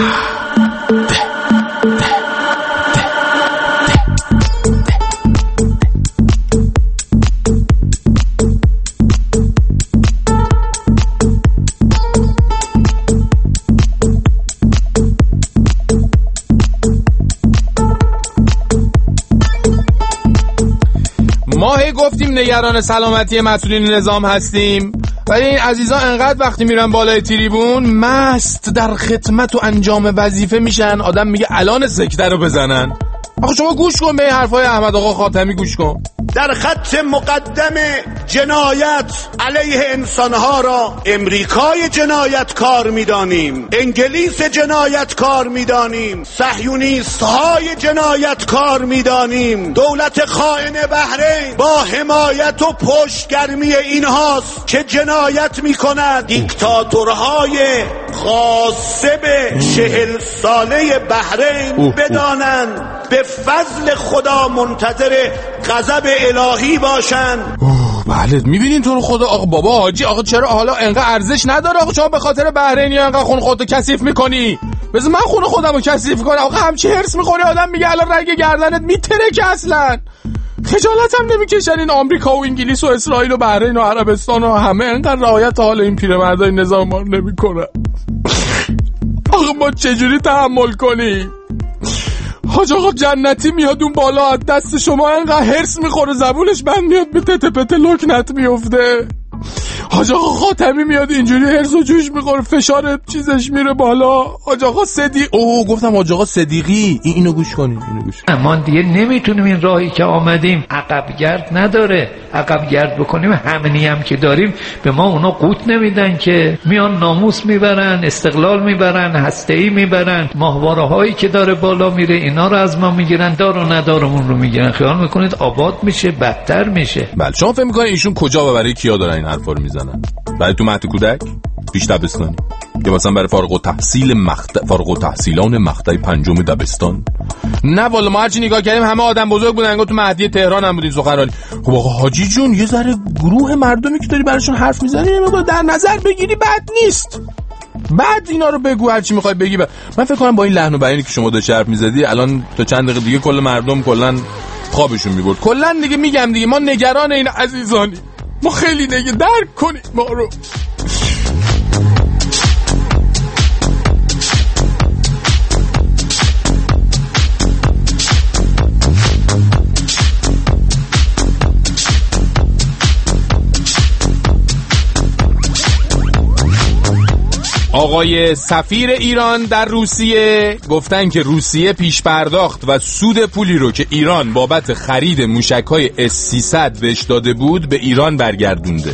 ما هی گفتیم نگران سلامتی مسئولین نظام هستیم، ولی این عزیزا انقدر وقتی میرن بالای تریبون مست در خدمت و انجام وظیفه میشن، آدم میگه الان سکته رو بزنن. آخه شما گوش کن به این حرفای احمد آقا خاتمی، گوش کن. در خط مقدم جنایت علیه انسانها را امریکای جنایتکار میدانیم، انگلیس جنایتکار میدانیم، صهیونیست های جنایتکار میدانیم. دولت خائن بحرین با حمایت و پشتگرمی اینهاست که جنایت میکند. دیکتاتورهای غاصب چهل ساله بحرین بدانند به فضل خدا منتظر غضب الهی باشن. بله میبینین تو رو خدا. آقا بابا حاجی، آقا چرا حالا انقدر ارزش نداره؟ آقا شما به خاطر بحرینی انقدر خون خودتو کثیف میکنی؟ بذار من خون خودمو کثیف کنم. آقا همچی هرس میخوری آدم میگه الان رنگ گردنت میترکه. اصلا خجالت هم نمیکشن این آمریکا و انگلیس و اسرائیل و بحرین و عربستان و همه انقدر رعایت حال این پیرمردای نظام ما نمیکنن. آقا ما چجوری تحمل کنیم؟ حاج آقا جنتی میاد اون بالا از دست شما انقدر هرس میخوره زبونش بند میاد به تته پته لکنت میفته. حاج آقا خاتمی میاد اینجوری هرس و جوش میخوره، فشار چیزش میره بالا. حاج آقا صدیق اوه گفتم حاج آقا صدیقی این اینو گوش کنین، اینو گوش کنین. ما دیگه نمیتونیم این راهی که آمدیم عقب گرد نداره، عقب گرد بکنیم همینی هم که داریم به ما اونا قوت نمیدن که میان ناموس میبرن، استقلال میبرن، هسته‌ای میبرن، ماهواره هایی که داره بالا میره اینا رو از ما میگیرن، دار و ندارمون رو میگیرن. خیال میکنید آباد میشه؟ بدتر میشه. بله شما فکر میکنید ایشون کجا و برای کیا دارن این حرفا رو میزنن؟ برای تو مهد کودک پیش دبستانی یا مثلا برای فارغ التحصیل مقطع فارغ التحصیلان مقطع پنجم دبستان؟ نه والا ما هرچی نگاه کردیم همه آدم بزرگ بودن، انگار تو مهدی تهران هم بودین سخنرانی. خب آقا حاجی جون یه ذره گروه مردمی که داری براشون حرف میزنی در نظر بگیری، بد نیست. بعد اینا رو بگو هرچی میخوای بگی. ب... من فکر کنم با این لحن و بیانی که شما داشتی حرف میزدی الان تا چند دقیقه دیگه کل مردم کلا خوابشون میبرد. کلا دیگه میگم دیگه ما نگران این عزیزانی، ما خیلی دیگه درک کنید ما رو. آقای سفیر ایران در روسیه گفتن که روسیه پیش پرداخت و سود پولی رو که ایران بابت خرید موشک‌های اس سیصد بهش داده بود به ایران برگردونده.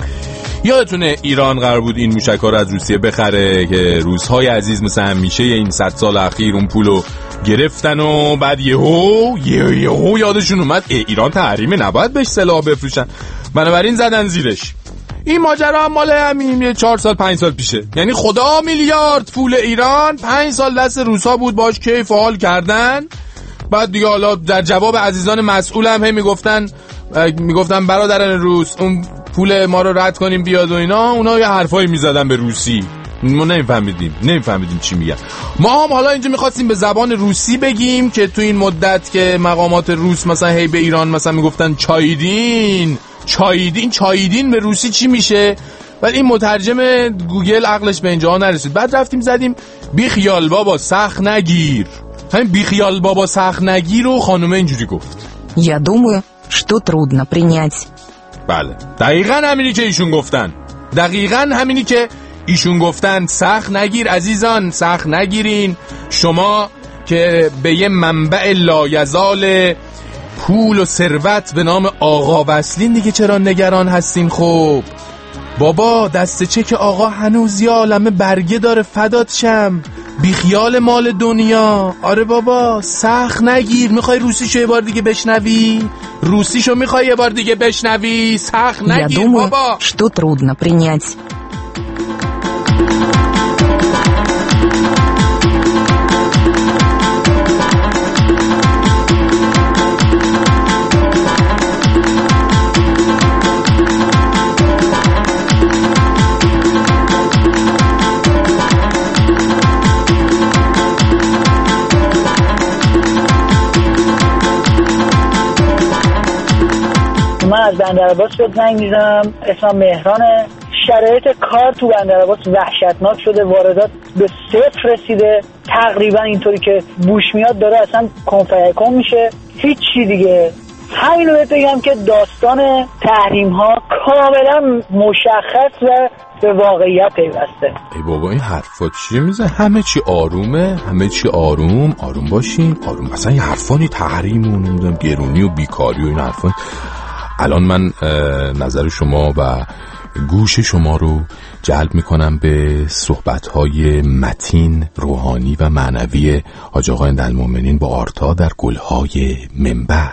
یادتونه ایران قرار بود این موشک‌ها رو از روسیه بخره که روس‌های عزیز مثل همیشه این صد سال اخیر اون پولو گرفتن و بعد یهو یهو یادشون اومد ایران تحریمه نباید بهش سلاح بفروشن، بنابراین زدن زیرش. این ماجرا هم مال همین چهار سال پنج سال پیشه. یعنی خدا میلیارد پول ایران پنج سال دست روسا بود، باش کیف و حال کردن. بعد دیگه حالا در جواب عزیزان مسئول هم هی میگفتن میگفتن برادران روس اون پول ما رو رد کنیم بیاد و اینا. اونا یه حرفایی میزدن به روسی، ما نمیفهمیدیم نمیفهمیدیم چی میگن. ما هم حالا اینجا میخواستیم به زبان روسی بگیم که تو این مدت که مقامات روس مثلا هی به ایران مثلا میگفتن چایدین چایدین چایدین به روسی چی میشه، ولی این مترجم گوگل عقلش به اینجا نرسید. بعد رفتیم زدیم بی خیال بابا سخت نگیر. همین بی خیال بابا سخت نگیر رو خانومه اینجوری گفت. Я думаю, что трудно принять. بله دقیقاً همینی که ایشون گفتن، دقیقاً همینی که ایشون گفتن. سخت نگیر عزیزان، سخت نگیرین. شما که به یه منبع لایزال پول و ثروت به نام آقا وصلین دیگه چرا نگران هستین؟ خب بابا دست چک آقا هنوز یه عالمه برگه داره، فدات شم. بیخیال مال دنیا. آره بابا سخت نگیر. میخوای روسیشو یه بار دیگه بشنوی؟ روسیشو میخوای یه بار دیگه بشنوی؟ سخت نگیر بابا. что трудно принять. بندرعباس شد زنگ میزنم. اسمم مهرانه. شرایط کار تو بندرعباس وحشتناک شده، واردات به صفر رسیده، تقریبا اینطوری که بوش میاد داره اصلا کنفیکون میشه، هیچی دیگه. همینو بهت بگم که داستان تحریم ها کاملا مشخص و به واقعیت پیوسته. ای بابا این حرفا چیه میزه؟ همه چی آرومه، همه چی آروم، آروم باشین، آروم. اصلا این حرفانی تحریم و نمیدونم گرونی و بیکاری و این حرفا. الان من نظر شما و گوش شما رو جلب میکنم به صحبت‌های متین، روحانی و معنوی حاج آقا عندالمؤمنین با آرتا در گلهای منبر.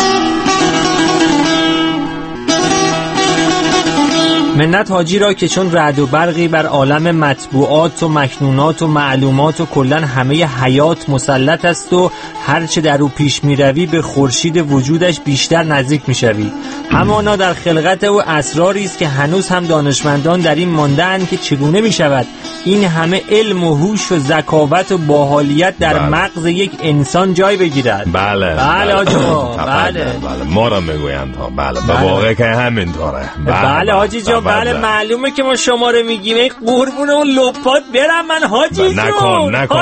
منت حاجی را که چون رعد و برقی بر عالم مطبوعات و مکنونات و معلومات و کلن همه حیات مسلط است و هرچه در او پیش می روی به خورشید وجودش بیشتر نزدیک می شوی. همانا در خلقت او اسراری است که هنوز هم دانشمندان در این مانده‌اند که چگونه می شود این همه علم و هوش و ذکاوت و باحالیت در بله. مغز یک انسان جای بگیرد. بله بله حاجی بله بله ما را میگویند ها. بله به واقع که همینطوره. بله حاجی جان بله معلومه که ما شما رو میگیم ای قربون اون لپات برم من حاجی جون. نکن نکن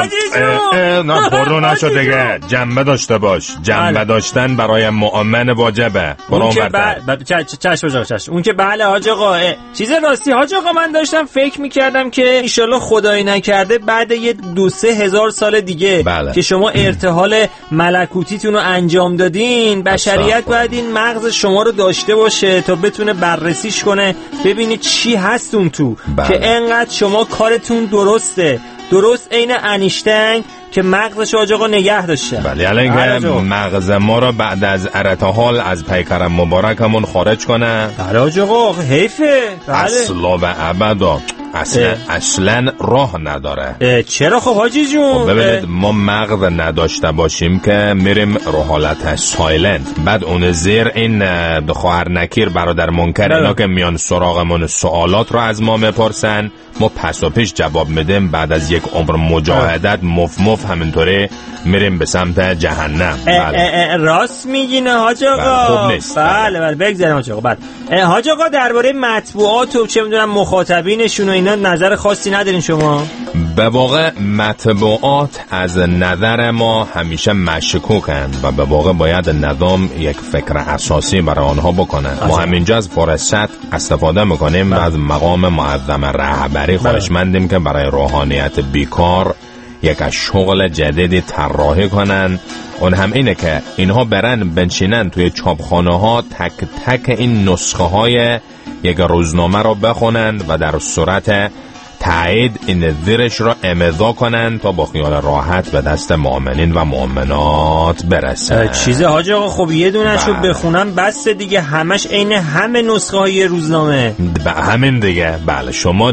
نه برو نشو دیگه. جنبه داشته باش. جنبه داشتن برای مؤمن واجبه. برو برده چشم آقا چشم. اون که بله حاج آقا چیز راستی حاج آقا من داشتم فکر میکردم که انشالله خدایی نکرده بعد یه دو سه هزار سال دیگه بله. که شما ارتحال ملکوتیتون رو انجام دادین بشریت باید این مغز شما رو داشته باشه تا بتونه بررسیش کنه ببینید چی هست اون تو بله. که انقدر شما کارتون درسته درست عین انیشتین که مغزش حاج آقا نگه داشته. بله الان که مغز ما رو بعد از ارتحال از پیکر مبارکمون خارج کنه. بله حاج آقا حیفه. بله. اصلا و ابدا اصلا اصلا راه نداره. چرا خب حاجی جون؟ خب ببینید ما مغز نداشته باشیم که میریم رو حالت سایلنت. بعد اون زیر این خواهر نکیر برادر منکر اینا که میان سراغمون سوالات رو از ما میپرسن ما پس و پیش جواب میدیم. بعد از یک عمر مجاهدت مف مف همینطوره میریم به سمت جهنم. بله. راست میگینه حاج آقا. بله خوب نیست. بله بله بگذاریم حاج آقا. بله حاج آقا درباره مطبوعات و چه میدونم مخاطبینشون و اینا نظر خاصی ندارین شما؟ به واقع مطبوعات از نظر ما همیشه مشکوکن و به واقع باید نظام یک فکر اساسی برای آنها بکنه. ما همینجا از فرصت استفاده میکنیم و از مقام معظم رهبری خواهشمندیم که برای روحانیت بیکار یک شغل جدیدی طراحی کنن. اون هم اینه که اینها برن بنشینن توی چاپخانه ها تک تک این نسخه های یک روزنامه رو بخونن و در صورت تایید این زیرش را امضا کنن تا با خیال راحت به دست مؤمنین و مؤمنات برسن. چیزه حاج آقا خب یه دونش رو بخونم بس دیگه همش عین همه نسخه های روزنامه. به همین دیگه. بله شما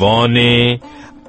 جوانی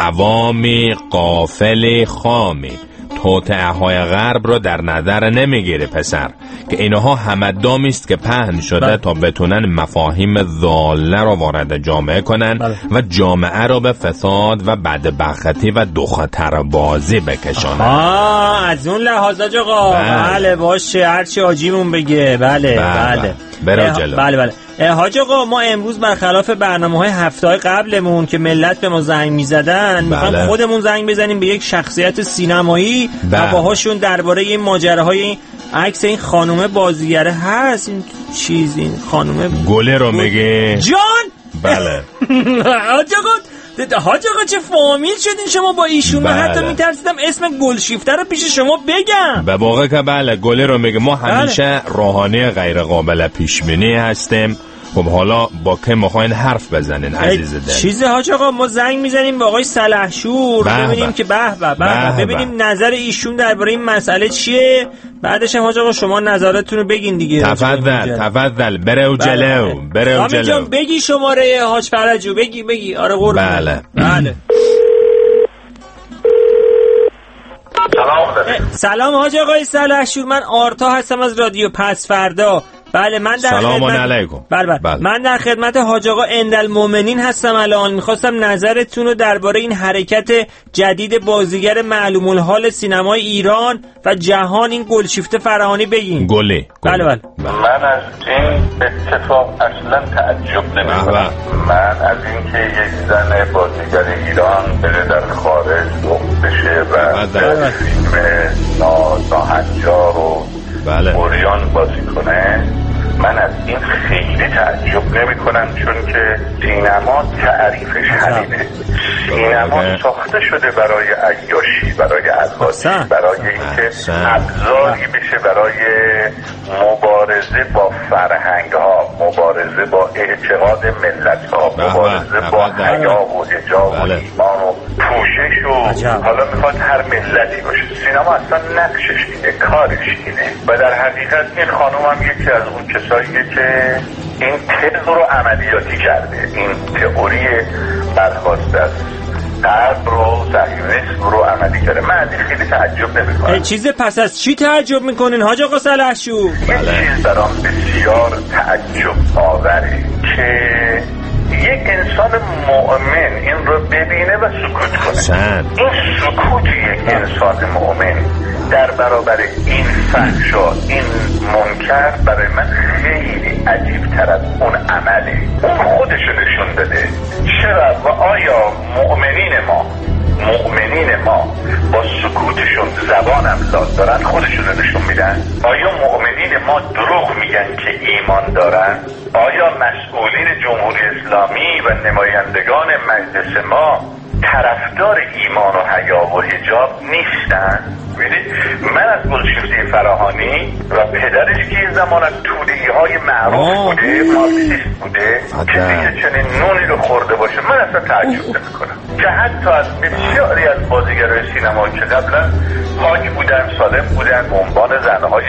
عوامی قافل خامی توطئه های غرب رو در نظر نمیگیره پسر که اینها همدامی است که پهن شده بله. تا بتونن مفاهیم ضاله رو وارد جامعه کنن بله. و جامعه رو به فساد و بدبختی و دوخطر بازی بکشونن. آه از اون لحاظ آقا بله. بله باشه هرچی آجیمون بگه. بله بله, بله. برو جلو. بله بله حاج آقا ما امروز برخلاف برنامه‌های هفته‌های قبلمون که ملت به ما زنگ می‌زدن می‌خوایم بله. خودمون زنگ بزنیم به یک شخصیت سینمایی بله. و باهاشون درباره این ماجراهای عکس این خانومه بازیگره هست این چیز این خانومه گله رو میگه جان بله حاج آقا حاج آقا چه فامیل شدین شما با ایشون؟ بله. من حتی میترسیدم اسم گلشیفته رو پیش شما بگم. به واقع که بله گله رو میگه. ما همیشه بله. روحانی غیر قابل پیش بینی هستیم. خب حالا با که میخواین حرف بزنین عزیز دل؟ چیزه حاج آقا ما زنگ میزنیم به آقای سلحشور ببینیم که به به به ببینیم نظر ایشون درباره این مسئله چیه. بعدش هم حاج آقا شما نظرتون رو بگین دیگه. تفضل تفضل برو جلو برو جلو. بگی شماره حاج فرجو بگی بگی. آره قربون. بله بله سلام سلام حاج آقای سلحشور من آرتا هستم از رادیو پس فردا. بله من در سلام خدمت علیکم. بله بله. بله من در خدمت حاج آقا اندالمؤمنین هستم. الان میخواستم نظرتون رو درباره این حرکت جدید بازیگر معلوم الحال سینمای ایران و جهان این گلشیفته فراهانی بگین. گله بله بله. من از این اتفاق اصلا تعجب نمی‌کنم. من از اینکه یک زن بازیگر ایران بره در خارج لغت بشه و در فیلم ناهنجار و بله. اوریان بازی کنه، من از این خیلی تعجب نمی کنم، چون که سینما تعریفش همینه. سینما ساخته شده برای عیاشی، برای عزادی، برای اینکه ابزاری بشه برای مبارزه با فرهنگ ها، مبارزه با اعتقاد ملت ها، مبارزه با حیا و حجاب و ایمان و پوشش و حالا میخواد هر ملتی باشه. سینما اصلا نقشش اینه، کارش اینه. و در حقیقت این خانم هم یکی از اون کساییه که این تز رو عملیاتی کرده، این تئوری برخواست از غرب رو، صهیونیسم رو عملی کرده. من از این خیلی تعجب نمی‌کنم. چیز پس از چی تعجب میکنین حاج آقا سلحشور؟ یه چیز برام بسیار تعجب آوره که یک انسان مؤمن این رو ببینه و سکوت کنه. این سکوت یک انسان مؤمن در برابر این فحشا، این منکر، برای من خیلی عجیب تر از اون عمله. اون خودشو نشون داده. چرا و آیا مؤمنین ما مؤمنین ما با سکوتشون زبانم لاد دارن، خودشون رو نشون میدن؟ آیا مؤمنین ما دروغ میگن که ایمان دارن؟ آیا مسئولین جمهوری اسلامی و نمایندگان مجلس ما طرفدار ایمان و حیا و حجاب نیستن؟ ببینید من از گلشیفته فراهانی و پدرش که یه زمان از توده‌ای های معروف بوده، مارکسیست بوده، کسی که چنین نونی رو خورده باشه، من اصلا تعجب نمی‌کنم که حتی از بسیاری از بازیگرای سینما که قبلا پاک بودن، سالم بودن، به عنوان زنهای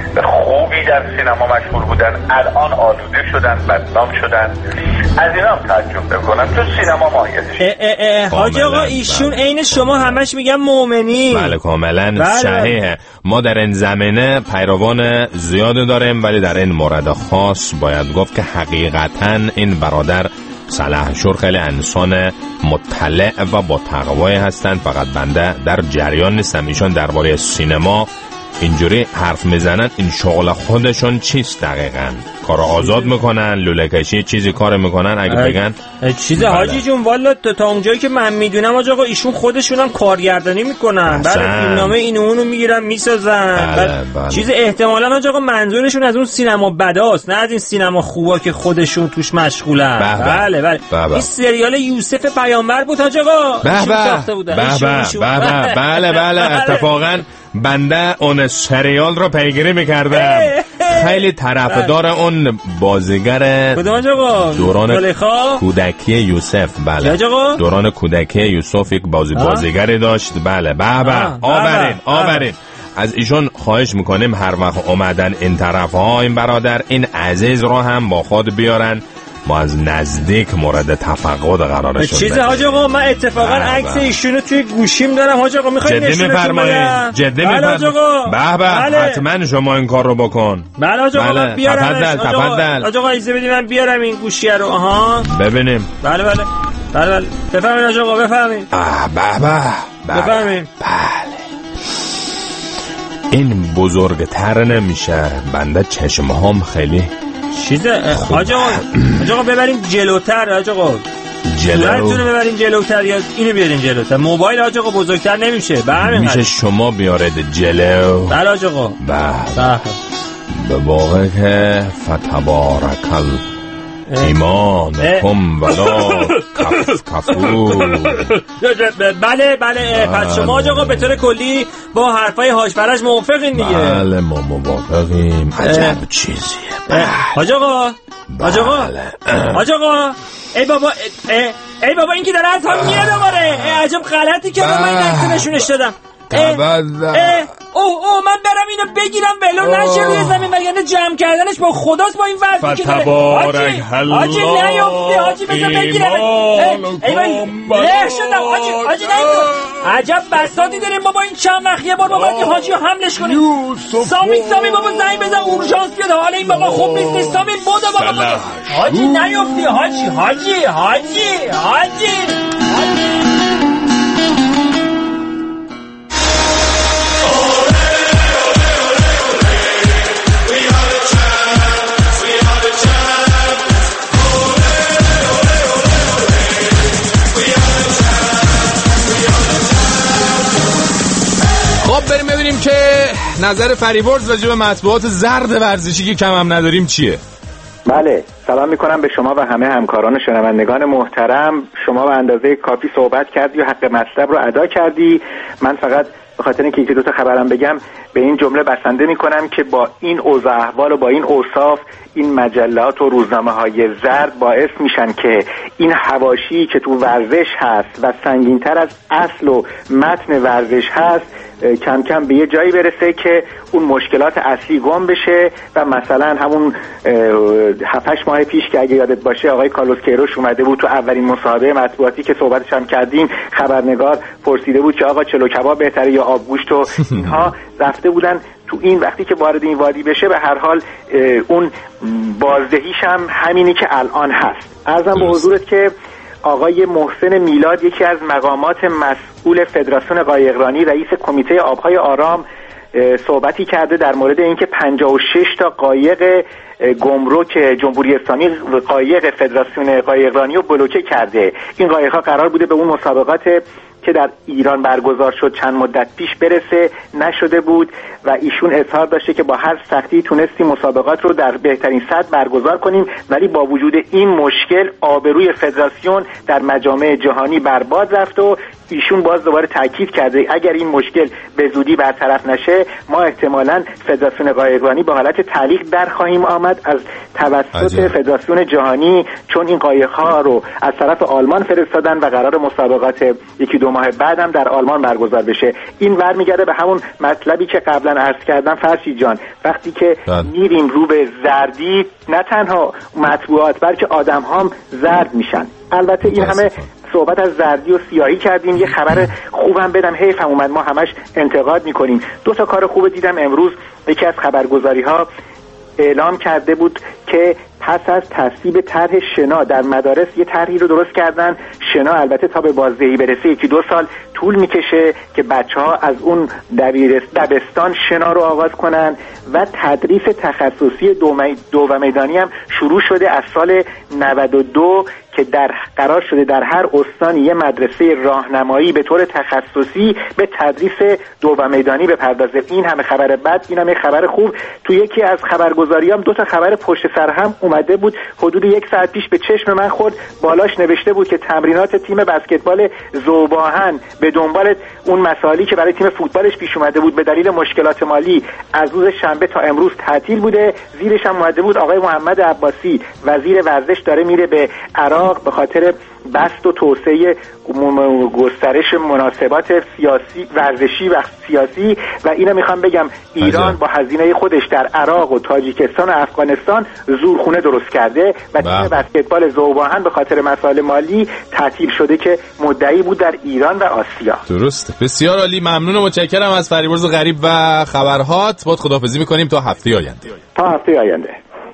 خوبی در سینما مشهور بودن، الان آلوده شدن، بدنام شدن. از اینا هم تعجب نمی‌کنم، تو سینما ماهیتش. حاج آقا ایشون عین شما همش میگن مؤمنین. بله کاملا صحیحه. ما در این زمینه پیروان زیاد داریم، ولی در این مورد خاص باید گفت که حقیقتا این برادر سلحشور خیلی انسان مطلع و با تقوی هستن. فقط بنده در جریان نیستم ایشون درباره سینما اینجوری حرف میزنن. این شغل خودشون چیست دقیقاً؟ کار آزاد میکنن، لوله کشی چیزی کار میکنن اگه بگن چیز حاجی جون؟ والا تا اونجایی که من میدونم حاج آقا ایشون خودشون هم کارگردانی میکنن، بعد فیلمنامه اینو اونو میگیرن میسازن. بله بله. چیز احتمالاً حاج آقا منظورشون از اون سینما بداست، نه از این سینما خوبا که خودشون توش مشغولن. بله بله, بله. این سریال یوسف پیامبر بود حاج آقا. بله بله بله بله. اتفاقاً بنده اون سریال رو پیگیری میکردم، خیلی طرفدار اون بازیگر دوران کودکی یوسف. بله دوران کودکی یوسف یک بازی بازیگری داشت. بله بابا آورین آورین. از ایشون خواهش میکنیم هر وقت اومدن این طرف ها این برادر این عزیز رو هم با خود بیارن، ما از نزدیک مورد تفقد قرارش بدیم. چیز حاج آقا من اتفاقا عکس ایشونو توی گوشیم دارم حاج آقا، میخواید نشونتون بدم؟ جدی میفرمایید؟ به به حتما شما این کار رو بکن. بله حاج آقا من بیارم. تفضل تفضل حاج آقا اجازه بدید من بیارم این گوشیه رو. آها ببینیم. بله بله بله بله بفرمایید حاج آقا بفرمایید. آه به به بفرمایید. بله این بزرگتر نمیشه، بنده چشمهام خیلی چیزه. حاج آقا حاج آقا ببرین جلوتر حاج آقا، جلو رو ببرین جلوتر یا اینو بیارین جلوتر. موبایل حاج آقا بزرگتر نمیشه. به همین میشه شما بیارید جلو. بله حاج آقا. بله به واقع که فتبارکل ایمانکم ولا کف کفور. بله بله. پس شما حاج آقا به طور کلی با حرفای حاج فرج موافقین دیگه؟ بله ما موافقیم. عجب چیزیه. حاج آقا حاج آقا حاج آقا ای بابا ای بابا این که داره از هم میره دوباره. عجب غلطی که من این عکس نشونش دادم. اه اه اوه اوه من برم اینو بگیرم ولو نشه روی زمین، وگرنه جمع کردنش با خداست با این وضعی که داره. حاجی حاجی نیفته حاجی بذار بگیرم. ای وای له شدم حاجی حاجی نیفته. عجب بساطی داریم بابا، این چند وقت یه بار بابا این حاجی رو حملش کنیم. سامی سامی بابا زنگ بزن اورژانس بیاد، حالا این بابا خوب نیست. سامی بودا بابا بودا. حاجی نیافتی حاجی حاجی حاجی حاجی بریم ببینیم که نظر فریبرز راجع به مطبوعات زرد ورزشی که کم هم نداریم چیه. بله، سلام میکنم به شما و همه همکاران و شنوندگان محترم. شما به اندازه کافی صحبت کردی و حق مطلب رو ادا کردی. من فقط به خاطر اینکه یکی دو تا خبرم بگم به این جمله بسنده میکنم که با این اوضاع احوال و با این اوصاف این مجلات و روزنامه‌های زرد باعث میشن که این حواشی که تو ورزش هست و سنگین‌تر از اصل و متن ورزش هست کم کم به یه جایی برسه که اون مشکلات اصلی گم بشه و مثلا همون هفت هشت ماه پیش که اگه یادت باشه آقای کارلوس کیروش اومده بود تو اولین مصاحبه مطبوعاتی که صحبتش هم کردیم، خبرنگار پرسیده بود که آقا چلو کباب بهتره یا آبگوشت و اینها، رفته بودن تو این وقتی که وارد این وادی بشه به هر حال اون بازدهیش هم همینی که الان هست. عرضم به حضورت که آقای محسن میلاد یکی از مقامات مسئول فدراسیون قایقرانی، رئیس کمیته آبهای آرام، صحبتی کرده در مورد اینکه پنجاه و شش تا قایق گمرک جمهوری اسلامی قایق فدراسیون قایقرانی رو بلوکه کرده. این قایق‌ها قرار بوده به اون مسابقات که در ایران برگزار شد چند مدت پیش برسه، نشده بود و ایشون اظهار داشته که با هر سختی تونستیم مسابقات رو در بهترین سطح برگزار کنیم، ولی با وجود این مشکل آبروی فدراسیون در مجامع جهانی برباد رفت و ایشون باز دوباره تاکید کرده اگر این مشکل به زودی برطرف نشه ما احتمالاً فدراسیون قایقرانی به حالت تعلیق در خواهیم آمد از توسط عجب. فدراسیون جهانی، چون این قایق‌ها رو از طرف آلمان فرستادن و قرار مسابقات یکی دو ماه بعد هم در آلمان برگزار بشه. این برمیگرده به همون مطلبی که قبلا عرض کردم فرشید جان، وقتی که بله. میریم رو به زردی نه تنها مطبوعات بلکه آدم هم زرد میشن. البته این همه صحبت از زردی و سیاهی کردیم، یه خبر خوبم بدم، حیف هم اومد ما همش انتقاد میکنیم. دو تا کار خوب دیدم امروز. یکی از خبرگزاری ها اعلام کرده بود که پس از تصویب طرح شنا در مدارس یه طرحی رو درست کردن. شنا البته تا به بازدهی برسه یکی دو سال طول میکشه که بچه‌ها از اون دبستان شنا رو آغاز کنن و تدریس تخصصی دو, می... دو و میدانی هم شروع شده از سال نود و دو که در قرار شده در هر استانی یه مدرسه راهنمایی به طور تخصصی به تدریس دو و میدانی بپردازه. این همه خبر بد، این همه خبر خوب. تو یکی از خبرگزاریام دو تا خبر پشت سر هم اومده بود، حدود یک ساعت پیش به چشم من خورد. بالاش نوشته بود که تمرینات تیم بسکتبال ذوباهن به دنبال اون مسائلی که برای تیم فوتبالش پیش اومده بود به دلیل مشکلات مالی از روز شنبه تا امروز تعطیل بوده. زیرش هم اومده بود آقای محمد عباسی وزیر ورزش داره میره به عراق به خاطر بسط و توسعه گسترش مناسبات سیاسی ورزشی و سیاسی و اینو میخوام بگم ایران با هزینه خودش در عراق و تاجیکستان و افغانستان زورخونه درست کرده و تیم بسکتبال ذوباهن به خاطر مسائل مالی تعطیل شده که مدعی بود در ایران و آسیا. درسته. بسیار عالی، ممنون و متشکرم از فریبرز غریب و خبرهات. باید خداحافظی میکنیم تا هفته آینده. تا هفته آینده.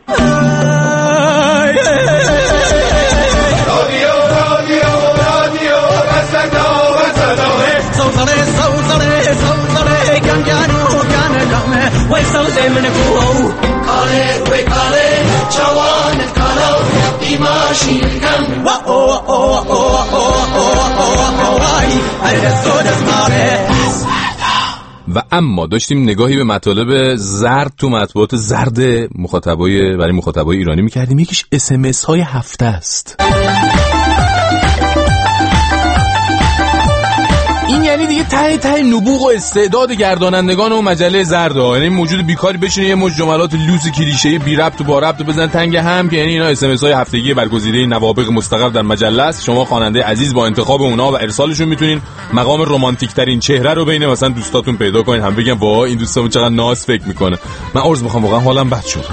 و اما داشتیم نگاهی به مطالب زرد تو مطبوعات زرد مخاطبای برای مخاطبای ایرانی میکردیم. یکیش اس ام اس های هفته است. این یعنی دیگه ته ته نبوغ و استعداد گردانندگان و مجله زرد ها، یعنی موجود بیکاری بشینه یه مش جملات لوس کلیشه‌ای بی ربط و با ربط بزن تنگ هم که یعنی اینا اس ام اس های هفتگی برگزیده نوابغ مستقر در مجله است. شما خواننده عزیز با انتخاب اونها و ارسالشون میتونین مقام رمانتیک ترین چهره رو بین مثلا دوستاتون پیدا کنین، هم بگن وای این دوستمون چقدر ناز فکر میکنه. من عرض میخوام واقعا حالم بد شد.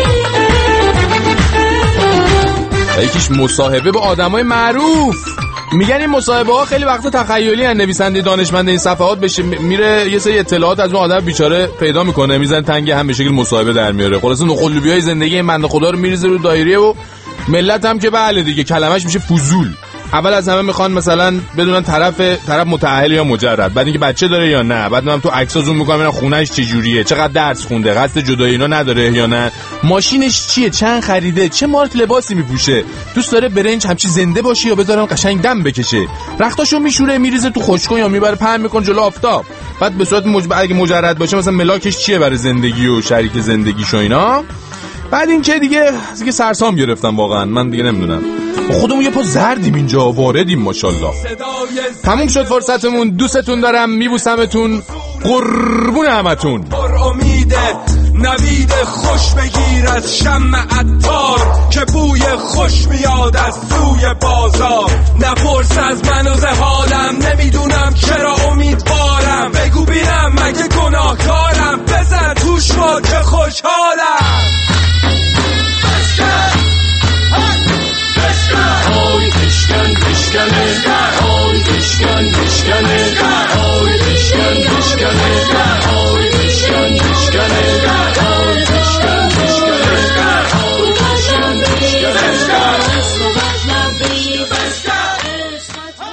یکیش مصاحبه با آدمای معروف. میگن این مصاحبه ها خیلی وقتا تخیلی ان، نویسنده دانشمند این صفحات بشه میره یه سری اطلاعات از اون آدم بیچاره پیدا میکنه، میزنه تنگ هم به شکل مصاحبه در میاره. خلاص نخلوبیای زندگی این بنده خدا رو میریزه رو دایره و ملت هم که بله دیگه کلمش میشه فضول. اول از همه میخوان مثلا بدونن طرف طرف متأهل یا مجرد، بعد اینکه بچه داره یا نه، بعد هم تو عکس‌ها زوم میکنن ببینن خونه‌اش چجوریه، چقدر درس خونده، قصد جدایی اینا نداره یا نه، ماشینش چیه، چند خریده، چه مارک لباسی میپوشه، دوست داره برنج همچی زنده باشه یا بذارن قشنگ دم بکشه، رختاشو میشوره میریزه تو خشکو یا میبره پهن میکنه جلو آفتاب. بعد به صورت مجب... اگه مجرد باشه مثلا ملاکش چیه برای زندگی و شریک زندگیش و اینا. بعد این چه دیگه دیگه سرسام گرفتم واقعا، من دیگه نمیدونم. خودمون یه پا زردیم اینجا، واردیم ماشاءالله. تموم شد فرصتمون، دوستتون دارم، میبوسمتون، قربون همتون. پر امیده نوید خوش بگیر از شمع عطار که بوی خوش میاد از سوی بازار. نپرس از من و حالم، نمیدونم چرا امیدوارم، بگو بینم مگه گناهکارم، بزن توش ما که خوشحالم. آی بشکن بشکنه، آی بشکن بشکنه.